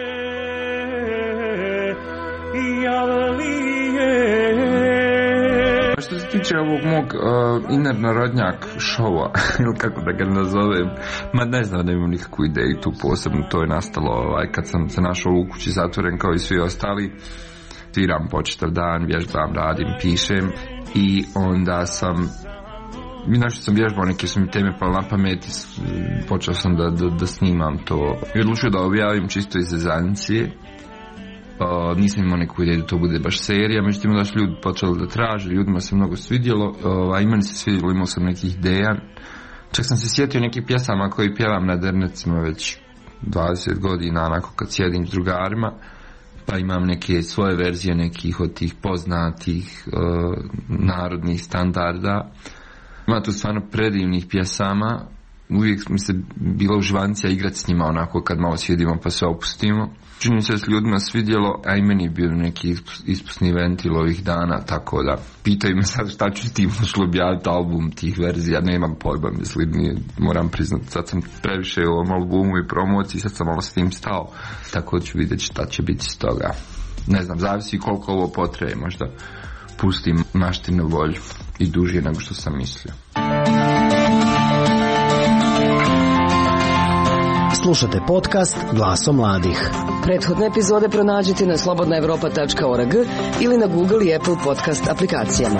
Što se tiče ovog mog uh, Inner Narodnjak šova, ili kako da ga nazovem, ma ne znam da imam nikakvu ideju tu posebno, to je nastalo ovaj, kad sam se našao u kući zatvoren kao i svi ostali, sviram po čitav dan, vježbam, radim, pišem i onda sam Inače sam vježbao, neke su mi teme pale na pamet i počeo sam da, da, da snimam to. I odlučio da objavim čisto iz zezancije. Uh, nisam imao neku ideju da to bude baš serija, međutim da su ljudi počeli da traže, ljudima se mnogo svidjelo, uh, a i meni se svidjelo, imao sam nekih ideja. Čak sam se sjetio nekih pjesama koji pjevam na dernecima već dvadeset godina, onako kad sjedim s drugarima, pa imam neke svoje verzije nekih od tih poznatih uh, narodnih standarda. Ima tu stvarno predivnih pjesama, uvijek mi se bila uživancija igrati s njima onako kad malo sjedimo pa se opustimo. Čini se da se ljudima svidjelo, a i meni je bio neki ispusni ventil ovih dana, tako da pitaju me sad šta ću s tim ušlo objaviti album tih verzija, nemam pojma, mislim, nije, moram priznati, sad sam previše u ovom albumu i promociji, sad sam malo s tim stao, tako da ću vidjeti šta će biti s toga. Ne znam, zavisi koliko ovo potraje, možda pustim maštinu volju i duže nego što sam mislio. Slušate podcast Glasom mladih. Prethodne epizode pronađite na slobodna evropa tačka org ili na Google i Apple podcast aplikacijama.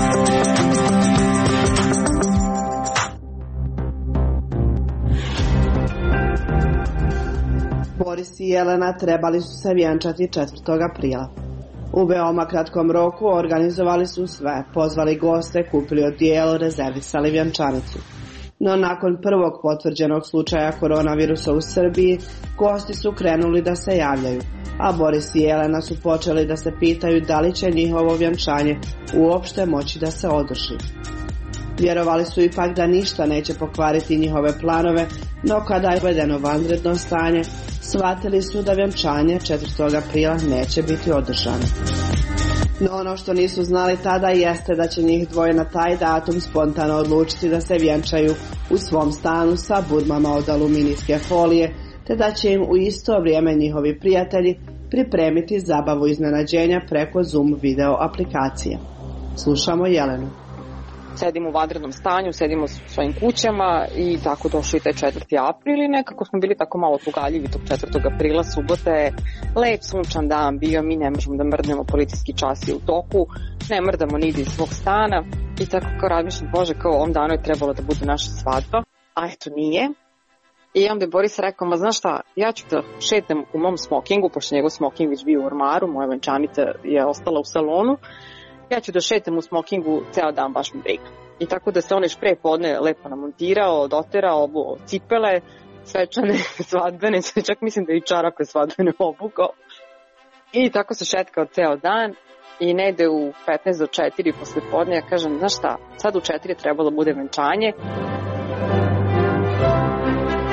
Boris i Jelena trebali su se vjenčati četvrtog aprila. U veoma kratkom roku organizovali su sve, pozvali goste, kupili odijelo, rezervisali vjenčanicu. No nakon prvog potvrđenog slučaja koronavirusa u Srbiji, gosti su krenuli da se javljaju, a Boris i Jelena su počeli da se pitaju da li će njihovo vjenčanje uopšte moći da se održi. Vjerovali su ipak da ništa neće pokvariti njihove planove, no kada je uvedeno vanredno stanje, shvatili su da vjenčanje četvrtog aprila neće biti održano. No ono što nisu znali tada jeste da će njih dvoje na taj datum spontano odlučiti da se vjenčaju u svom stanu sa budmama od aluminijske folije, te da će im u isto vrijeme njihovi prijatelji pripremiti zabavu iznenađenja preko Zoom video aplikacije. Slušamo Jelenu. Sedimo u vanrednom stanju, sedimo u svojim kućama i tako došli taj četvrti april i nekako smo bili tako malo tugaljivi tog četvrtog aprila, subota je lep sunčan dan bio, mi ne možemo da mrdnemo, policijski čas je u toku, ne mrdamo nigdje iz svog stana i tako kao razmišljam, bože, kao ovom danu je trebalo da bude naša svadba, a eto nije. I onda je Boris rekao, ma znaš šta, ja ću da šetnem u mom smokingu, pošto njegov smoking već bio u ormaru, moja venčanica je ostala u salonu, ja ću da šetam u smokingu ceo dan, baš mi briga. I tako da se on još pre podne lepo namontirao, doterao, obuo cipele, svečane, svadbene, čak mislim da i čarape svadbene obukao. I tako se šetkao ceo dan i negde u petnaest do četiri posle podne ja kažem, znaš šta, sad u četiri je trebalo bude venčanje.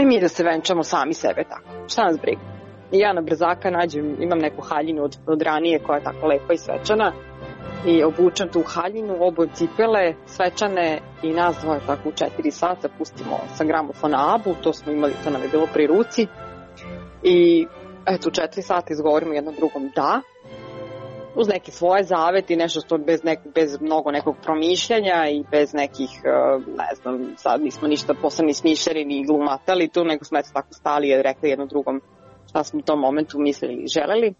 aj mi da se venčamo sami sebe tako, šta nas briga. I ja na brzaka nađem, imam neku haljinu od, od ranije koja je tako lepa i svečana i obučem tu haljinu, obujem cipele svečane i nas dvoje tako u četiri sata pustimo sa gramofona Abu, to smo imali, to nam je bilo pri ruci i eto u četiri sata izgovorimo jednom drugom da, uz neke svoje zaveti, nešto što bez, nek, bez mnogo nekog promišljanja i bez nekih, ne znam, sad nismo ništa posle ni smišljali ni glumatali tu, nego smo eto tako stali i rekli jednom drugom šta smo u tom momentu mislili i želeli.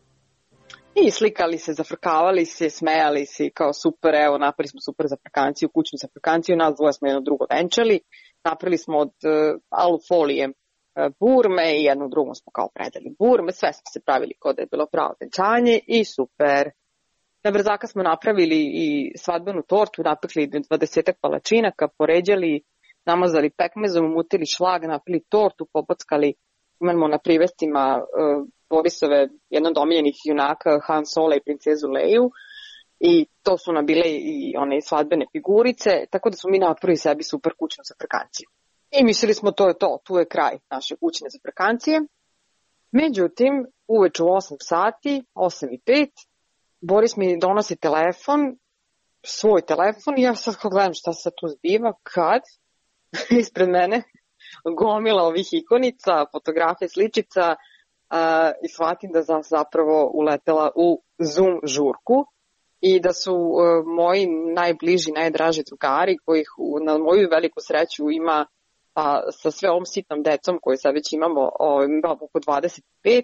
I slikali se, zafrkavali se, smejali se kao super, evo napravili smo super zafrkanciju, kućnu zafrkanciju, nas dvoje smo jedno drugo venčali, napravili smo od uh, alufolije uh, burme i jedno drugom smo kao predali burme, sve smo se pravili kao da je bilo pravo venčanje i super. Na brzaka smo napravili i svadbenu tortu, napekli dvadesetak palačinaka, poređali, namazali pekmezom, umutili šlag, napili tortu, pobockali, imamo na privestima uh, Borisove, jedan od omiljenih junaka, Han Sola i princezu Leju, i to su nam bile i one svadbene figurice, tako da smo mi napravili sebi super kućnu zafrkanciju. I mislili smo to je to, tu je kraj naše kućne zafrkancije. Međutim, uveče u osam sati, osam i pet, Boris mi donosi telefon, svoj telefon i ja sad kao gledam šta se tu zbiva, kad ispred mene gomila ovih ikonica, fotografije, sličica uh, i shvatim da sam zapravo uletela u Zoom žurku i da su uh, moji najbliži, najdraži drugari kojih na moju veliku sreću ima pa, sa sve ovom sitnom decom koju sad već imamo, o, imamo oko dvadeset pet.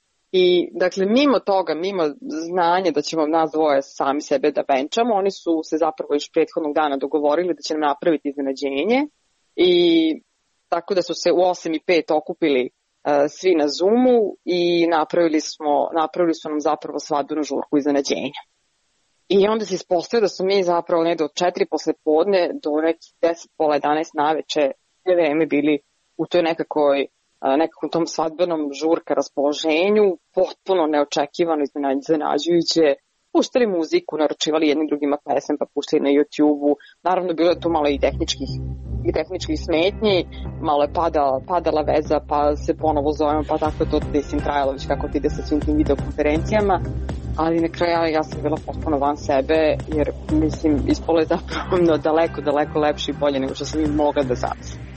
I dakle, mimo toga, mimo znanja da ćemo nas dvoje sami sebe da venčamo, oni su se zapravo još prethodnog dana dogovorili da će nam napraviti iznenađenje i tako da su se u osam i pet okupili uh, svi na Zoomu i napravili, smo, napravili su nam zapravo svadbenu žurku iznenađenja. I onda se ispostavio da su mi zapravo ne do četiri posle podne do nekih deset, pola jedanaest naveče sve vreme bili u toj nekakvoj nekakvom tom svadbenom žurka raspoloženju, potpuno neočekivano, iznenađujuće, puštali muziku, naručivali jednim drugima pesem, pa puštali na YouTube-u. Naravno, bilo je tu malo i tehničkih, i tehničkih smetnji, malo je padala, padala veza, pa se ponovo zovemo, pa tako je to mislim trajalo već kako ti ide sa svim tim videokonferencijama, ali na kraju ja sam bila potpuno van sebe, jer mislim, ispolo je zapravo daleko, daleko lepše i bolje nego što sam im mogla da zamislim.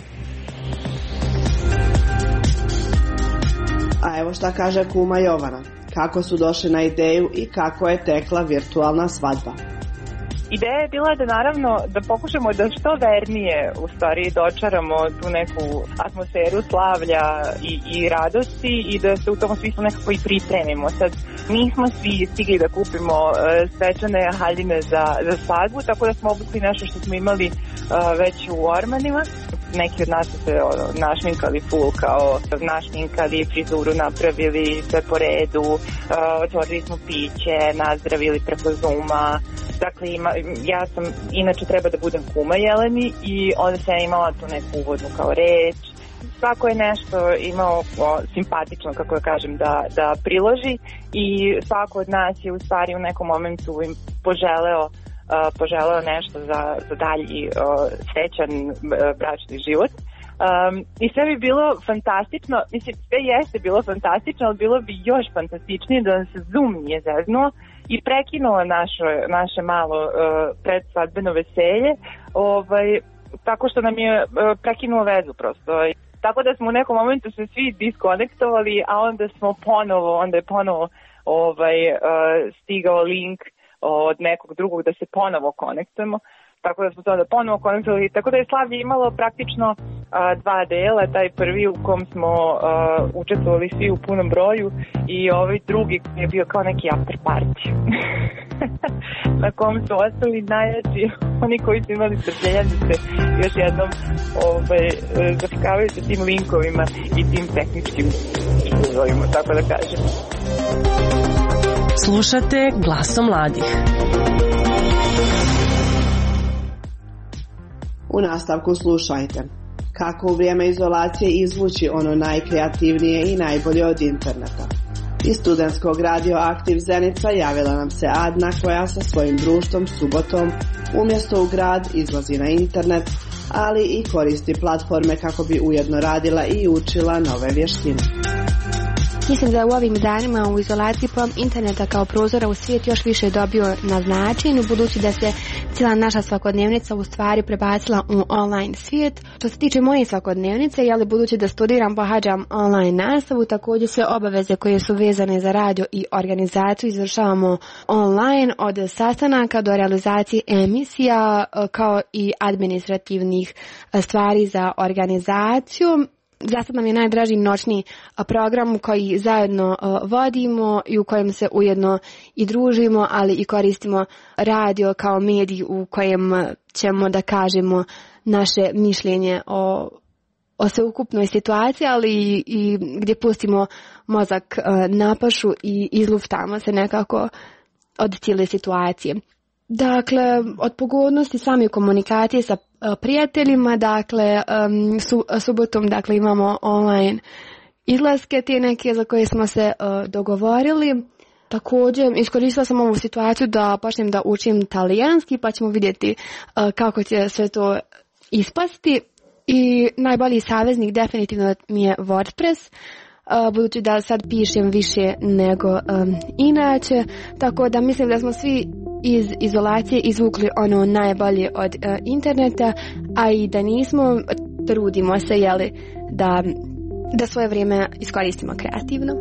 A evo šta kaže kuma Jovana, kako su došli na ideju i kako je tekla virtualna svadba. Ideja je bila da naravno da pokušamo da što vernije u stvari dočaramo tu neku atmosferu slavlja i, i radosti i da se u tom smislu nekako i pripremimo. Sad nismo svi stigli da kupimo uh, svečane haljine za, za svadbu, tako da smo obukli nešto što smo imali uh, već u ormanima. Neki od nas su se ono, našminkali full, kao našminkali, frizuru napravili, sve po redu, uh, otvorili smo piće, nazdravili preko Zooma. Dakle, ima, ja sam, inače treba da budem kuma Jeleni i onda sam imala tu neku uvodnu kao reč. Svako je nešto imao o, simpatično, kako ja kažem, da, da priloži i svako od nas je u stvari u nekom momentu im poželeo Uh, poželeo nešto za, za dalji uh, srećan uh, bračni život. Um, I sve bi bilo fantastično, mislim, sve jeste bilo fantastično, ali bilo bi još fantastičnije da nam se Zoom nije zeznuo i prekinuo naše, naše malo uh, predsvadbeno veselje, ovaj, tako što nam je uh, prekinuo vezu prosto. Tako da smo u nekom momentu se svi diskonektovali, a onda smo ponovo, onda je ponovo ovaj, uh, stigao link od nekog drugog da se ponovo konektujemo, tako da smo to onda ponovo konektovali, tako da je slavlje imalo praktično a, dva dela, taj prvi u kom smo a, učestvovali svi u punom broju i ovaj drugi je bio kao neki after party na kom su ostali najjači oni koji su imali strpljenja da se još jednom ovaj, zafikavaju sa tim linkovima i tim tehničkim izazovima, tako da kažem. Slušate Glasom mladih. U nastavku slušajte. Kako u vrijeme izolacije izvući ono najkreativnije i najbolje od interneta. Iz studentskog radio Aktiv Zenica javila nam se Adna koja sa svojim društvom subotom umjesto u grad izlazi na internet, ali i koristi platforme kako bi ujedno radila i učila nove vještine. Mislim da je u ovim danima u izolaciji pojam interneta kao prozora u svijet još više dobio na značenju, budući da se cijela naša svakodnevnica u stvari prebacila u online svijet. Što se tiče moje svakodnevnice, jeli budući da studiram, pohađam online nastavu, također sve obaveze koje su vezane za radio i organizaciju izvršavamo online, od sastanaka do realizacije emisija kao i administrativnih stvari za organizaciju. Za sad nam je najdraži noćni program koji zajedno vodimo i u kojem se ujedno i družimo, ali i koristimo radio kao medij u kojem ćemo da kažemo naše mišljenje o, o sveukupnoj situaciji, ali i, i gdje pustimo mozak na pašu i izluftamo se nekako od cijele situacije. Dakle, od pogodnosti same komunikacije sa prijateljima, dakle, um, su, subotom dakle, imamo online izlaske te neke za koje smo se uh, dogovorili. Također, iskoristila sam ovu situaciju da počnem da učim talijanski, pa ćemo vidjeti uh, kako će sve to ispasti. I najbolji saveznik definitivno mi je WordPress, uh, budući da sad pišem više nego um, inače, tako da mislim da smo svi iz izolacije izvukli ono najbolje od uh, interneta, a i da nismo, trudimo se, jeli, da, da svoje vrijeme iskoristimo kreativno.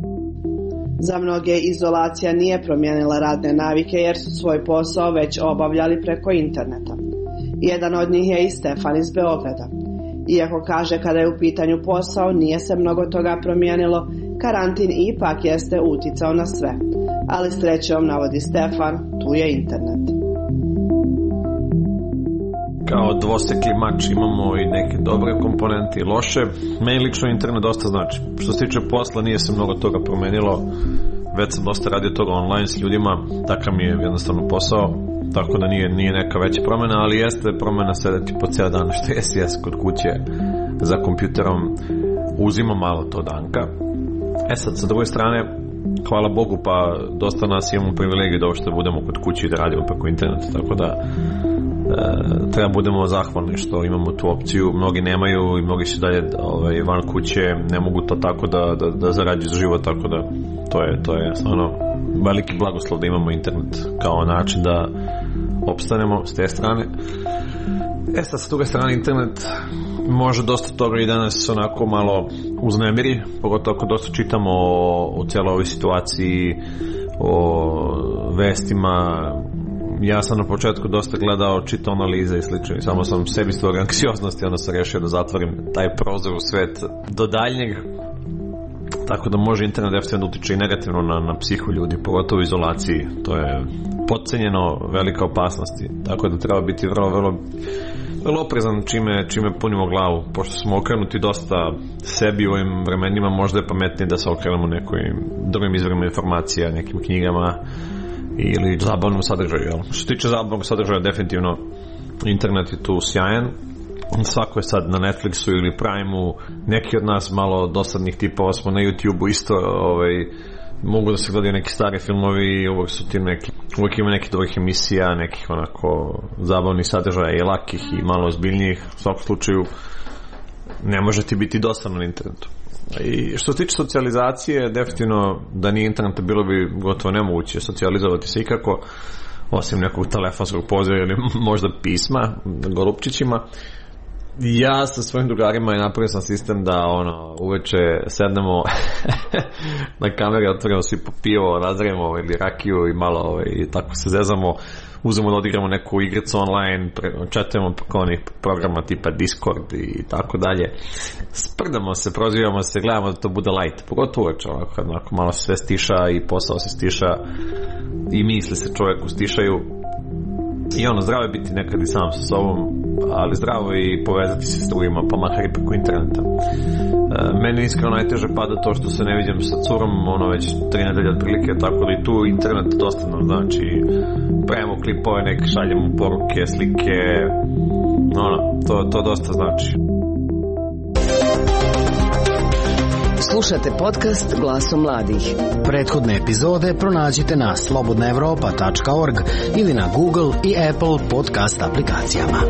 Za mnoge izolacija nije promijenila radne navike jer su svoj posao već obavljali preko interneta. Jedan od njih je i Stefan iz Beograda. Iako kaže kada je u pitanju posao nije se mnogo toga promijenilo, karantin ipak jeste uticao na sve. Ali srećom, navodi Stefan, tu je internet. Kao dvoseki mač imamo i neke dobre komponente i loše. Meni lično internet dosta znači. Što se tiče posla nije se mnogo toga promenilo. Već sam dosta radio toga online s ljudima. Takav mi je jednostavno posao. Tako da nije, nije neka veća promjena, ali jeste promjena sedeti po cijel dan što jes, jes kod kuće za kompjuterom. Uzima malo to danka. E sad, sa druge strane, hvala Bogu, pa dosta nas imamo privilegiju da uopšte budemo kod kuće i da radimo preko interneta, tako da e, treba budemo zahvalni što imamo tu opciju. Mnogi nemaju i mnogi su dalje ovaj, van kuće, ne mogu to tako da, da, da zarađuju za život, tako da to je, to je stvarno veliki blagoslov da imamo internet kao način da opstanemo s te strane. E sad, s druge strane, internet može dosta toga i danas onako malo uznemiri, pogotovo ako dosta čitamo o, o cijeloj ovoj situaciji, o vestima. Ja sam na početku dosta gledao, čitao analize i slično i samo sam sebi stvorio anksioznost i onda sam rešio da zatvorim taj prozor u svet do daljnjeg. Tako da može internet definitivno utiče i negativno na, na psihu ljudi, pogotovo u izolaciji. To je podcenjeno, velika opasnost. Tako da treba biti vrlo, vrlo, vrlo oprezan čime, čime punimo glavu. Pošto smo okrenuti dosta sebi u ovim vremenima, možda je pametnije da se okrenemo nekim drugim izvorima informacija, nekim knjigama ili zabavnom sadržaju. Jel? Što se tiče zabavnog sadržaja, definitivno internet je tu sjajan. Svako je sad na Netflixu ili Primeu. Neki od nas malo dosadnih tipova smo na YouTubeu isto, ovaj, mogu da se gledaju neki stari filmovi, uvijek su ti neki, uvijek ima nekih dobrih emisija, nekih onako zabavnih sadržaja i lakih i malo ozbiljnijih. U svakom slučaju ne može ti biti dosadno na internetu. I što se tiče socijalizacije, definitivno da nije interneta bilo bi gotovo nemoguće socijalizovati se ikako, osim nekog telefonskog poziva ili možda pisma golupčićima. Ja sa svojim drugarima je napravio sam sistem da ono uveče sednemo na kameri, otvorimo svi po pivo, razremo ili rakiju i malo ovaj, i tako se zezamo, uzmemo da odigramo neku igricu online, četujemo preko onih programa tipa Discord i tako dalje, sprdamo se, prozivamo se, gledamo da to bude light, pogotovo uveče ovako, kad onako malo se sve stiša i posao se stiša i misli se čovjeku stišaju. I ono, zdravo je biti nekad i sam sa sobom, ali zdravo je i povezati se s drugima, pa makar i preko interneta. E, meni iskreno najteže pada to što se ne vidim sa curom, ono već tri nedelje otprilike, tako da i tu internet dosta nam znači, pravimo klipove, neke šaljemo poruke, slike, ono, to, to dosta znači. Slušate podcast Glasom mladih. Prethodne epizode pronađite na slobodna evropa tačka org ili na Google i Apple podcast aplikacijama.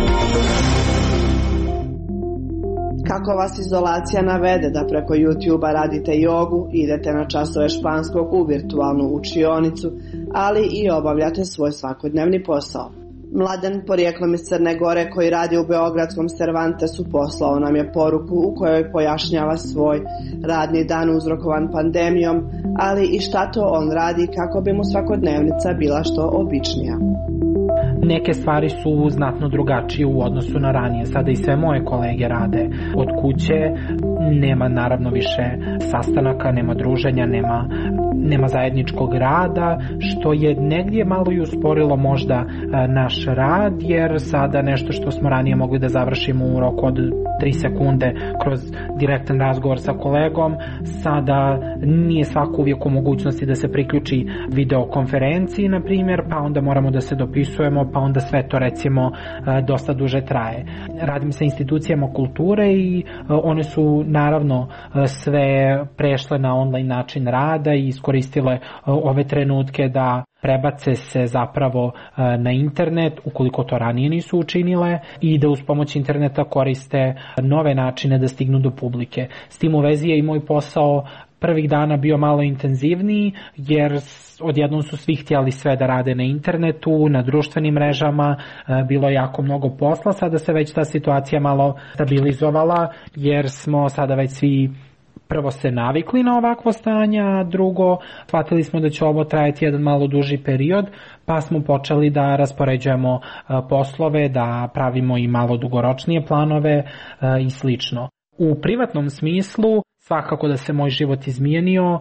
Kako vas izolacija navede da preko YouTube-a radite jogu, idete na časove španskog u virtualnu učionicu, ali i obavljate svoj svakodnevni posao. Mladen, porijeklom iz Crne Gore, koji radi u beogradskom Cervantesu, poslao nam je poruku u kojoj pojašnjava svoj radni dan uzrokovan pandemijom, ali i šta to on radi kako bi mu svakodnevnica bila što običnija. Neke stvari su znatno drugačije u odnosu na ranije. Sada i sve moje kolege rade od kuće, nema naravno više sastanaka, nema druženja, nema, nema zajedničkog rada, što je negdje malo i usporilo možda naš rad, jer sada nešto što smo ranije mogli da završimo u roku od tri sekunde kroz direktan razgovor sa kolegom, sada nije svako uvijek u mogućnosti da se priključi videokonferenciji, na primjer, pa onda moramo da se dopisujemo, pa onda sve to recimo dosta duže traje. Radim sa institucijama kulture i one su naravno sve prešle na online način rada i iskoristile ove trenutke da prebace se zapravo na internet, ukoliko to ranije nisu učinile, i da uz pomoć interneta koriste nove načine da stignu do publike. S tim u vezi je i moj posao prvih dana bio malo intenzivniji, jer odjednom su svi htjeli sve da rade na internetu, na društvenim mrežama, bilo je jako mnogo posla, sada se već ta situacija malo stabilizovala, jer smo sada već svi prvo se navikli na ovakvo stanje, a drugo, shvatili smo da će ovo trajati jedan malo duži period, pa smo počeli da raspoređujemo poslove, da pravimo i malo dugoročnije planove i slično. U privatnom smislu svakako da se moj život izmijenio,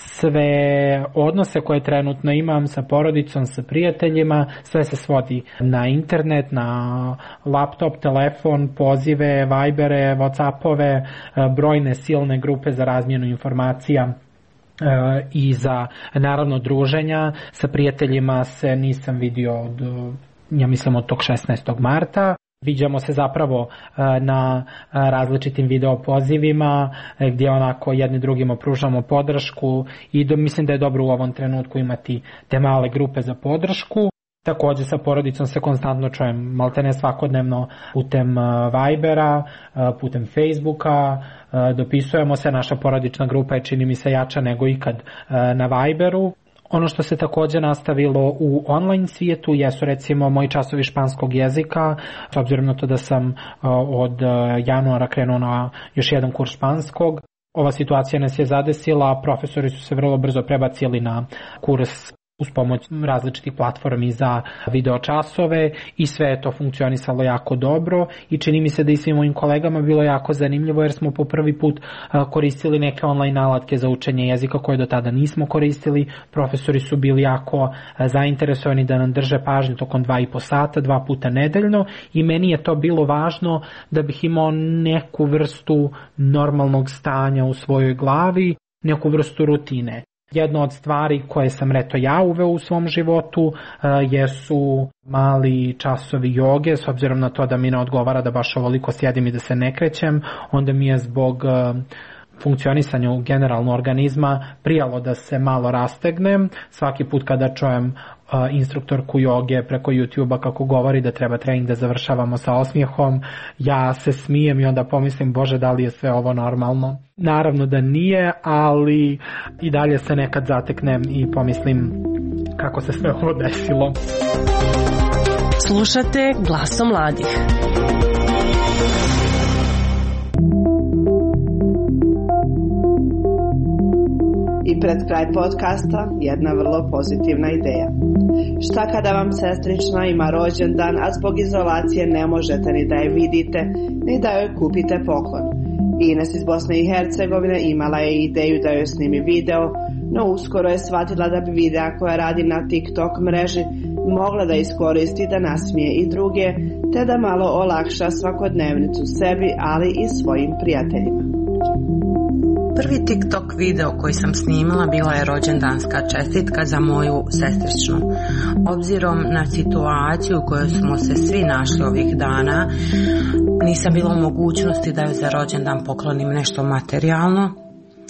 sve odnose koje trenutno imam sa porodicom, sa prijateljima, sve se svodi na internet, na laptop, telefon, pozive, Vibere, Whatsappove, brojne silne grupe za razmjenu informacija i za naravno druženja. Sa prijateljima se nisam vidio od, ja mislim, od tog šesnaestog marta. Viđamo se zapravo na različitim video pozivima gdje onako jedni drugima pružamo podršku i do, mislim da je dobro u ovom trenutku imati te male grupe za podršku. Također sa porodicom se konstantno čujem maltene svakodnevno putem Vibera, putem Facebooka, dopisujemo se, naša porodična grupa je čini mi se jača nego ikad na Viberu. Ono što se također nastavilo u online svijetu jesu recimo moji časovi španskog jezika, s obzirom na to da sam od januara krenuo na još jedan kurs španskog. Ova situacija nas je zadesila, profesori su se vrlo brzo prebacili na kurs uz pomoć različitih platformi za video časove i sve je to funkcionisalo jako dobro i čini mi se da i svim mojim kolegama bilo jako zanimljivo, jer smo po prvi put koristili neke online alatke za učenje jezika koje do tada nismo koristili. Profesori su bili jako zainteresovani da nam drže pažnju tokom dva i po sata, dva puta nedeljno, i meni je to bilo važno da bih imao neku vrstu normalnog stanja u svojoj glavi, neku vrstu rutine. Jedna od stvari koje sam reto ja uveo u svom životu uh, jesu mali časovi joge, s obzirom na to da mi ne odgovara da baš ovoliko sjedim i da se ne krećem, onda mi je zbog uh, funkcionisanju generalno organizma prijalo da se malo rastegnem. Svaki put kada čujem uh, instruktorku joge preko YouTube-a kako govori da treba trening da završavamo sa osmijehom, ja se smijem i onda pomislim, Bože, da li je sve ovo normalno? Naravno da nije, ali i dalje se nekad zateknem i pomislim kako se sve ovo desilo. Slušate Glasom mladih. I pred kraj podcasta jedna vrlo pozitivna ideja. Šta kada vam sestrična ima rođendan, a zbog izolacije ne možete ni da je vidite, ni da joj kupite poklon? Ines iz Bosne i Hercegovine imala je ideju da joj snimi video, no uskoro je shvatila da bi videa koja radi na TikTok mreži mogla da iskoristi da nasmije i druge, te da malo olakša svakodnevnicu sebi, ali i svojim prijateljima. Prvi TikTok video koji sam snimila bila je rođendanska čestitka za moju sestričnu. Obzirom na situaciju u kojoj smo se svi našli ovih dana, nisam bila u mogućnosti da joj za rođendan poklonim nešto materijalno,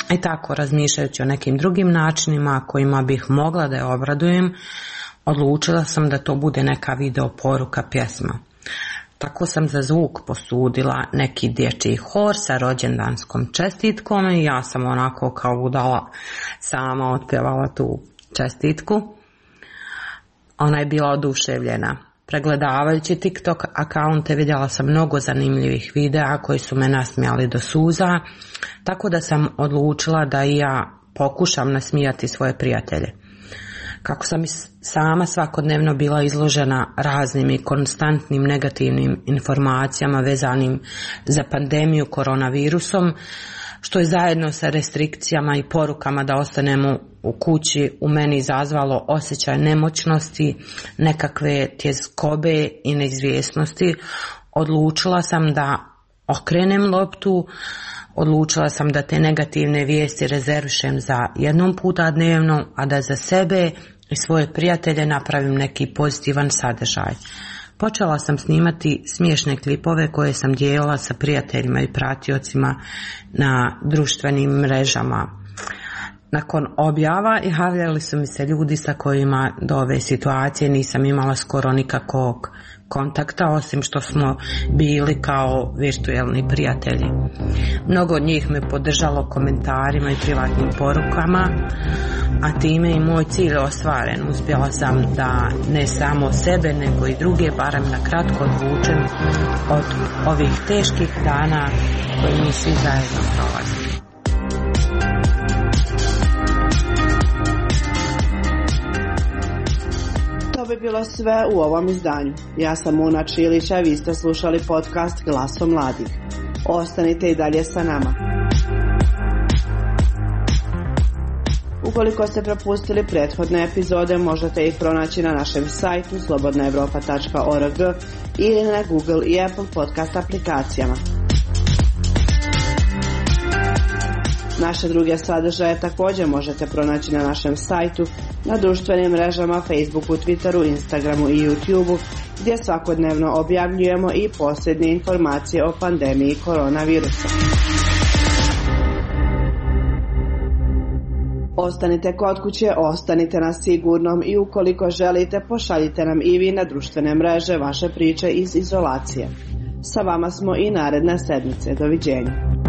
I tako, razmišljajući o nekim drugim načinima kojima bih mogla da je obradujem, odlučila sam da to bude neka video poruka pjesma. Tako sam za zvuk posudila neki dječji hor sa rođendanskom čestitkom i ja sam onako kao budala sama otpjevala tu čestitku. Ona je bila oduševljena. Pregledavajući TikTok akaunte vidjela sam mnogo zanimljivih videa koji su me nasmijali do suza, tako da sam odlučila da i ja pokušam nasmijati svoje prijatelje. Kako sam sama svakodnevno bila izložena raznim i konstantnim negativnim informacijama vezanim za pandemiju koronavirusom, što je zajedno sa restrikcijama i porukama da ostanemo u kući u meni izazvalo osjećaj nemoćnosti, nekakve tjeskobe i neizvjesnosti, odlučila sam da okrenem loptu, odlučila sam da te negativne vijesti rezervišem za jednom puta dnevno, a da za sebe i svoje prijatelje napravim neki pozitivan sadržaj. Počela sam snimati smiješne klipove koje sam dijelila sa prijateljima i pratiocima na društvenim mrežama. Nakon objava javljali su mi se ljudi sa kojima do ove situacije nisam imala skoro nikakvog kontakta, osim što smo bili kao virtualni prijatelji. Mnogo od njih me podržalo komentarima i privatnim porukama, a time i moj cilj ostvaren. Uspjela sam da ne samo sebe, nego i druge barem na kratko odvučem od ovih teških dana koje mi svi zajedno prolazimo. To bi bilo sve u ovom izdanju. Ja sam Una Čilić, a vi ste slušali podcast Glasom mladih. Ostanite i dalje sa nama. Ukoliko ste propustili prethodne epizode, možete ih pronaći na našem sajtu slobodna evropa tačka org ili na Google i Apple podcast aplikacijama. Naše druge sadržaje također možete pronaći na našem sajtu, na društvenim mrežama, Facebooku, Twitteru, Instagramu i YouTubeu, gdje svakodnevno objavljujemo i posljednje informacije o pandemiji koronavirusa. Ostanite kod kuće, ostanite na sigurnom i ukoliko želite, pošaljite nam i vi na društvene mreže vaše priče iz izolacije. Sa vama smo i naredne sedmice. Doviđenja.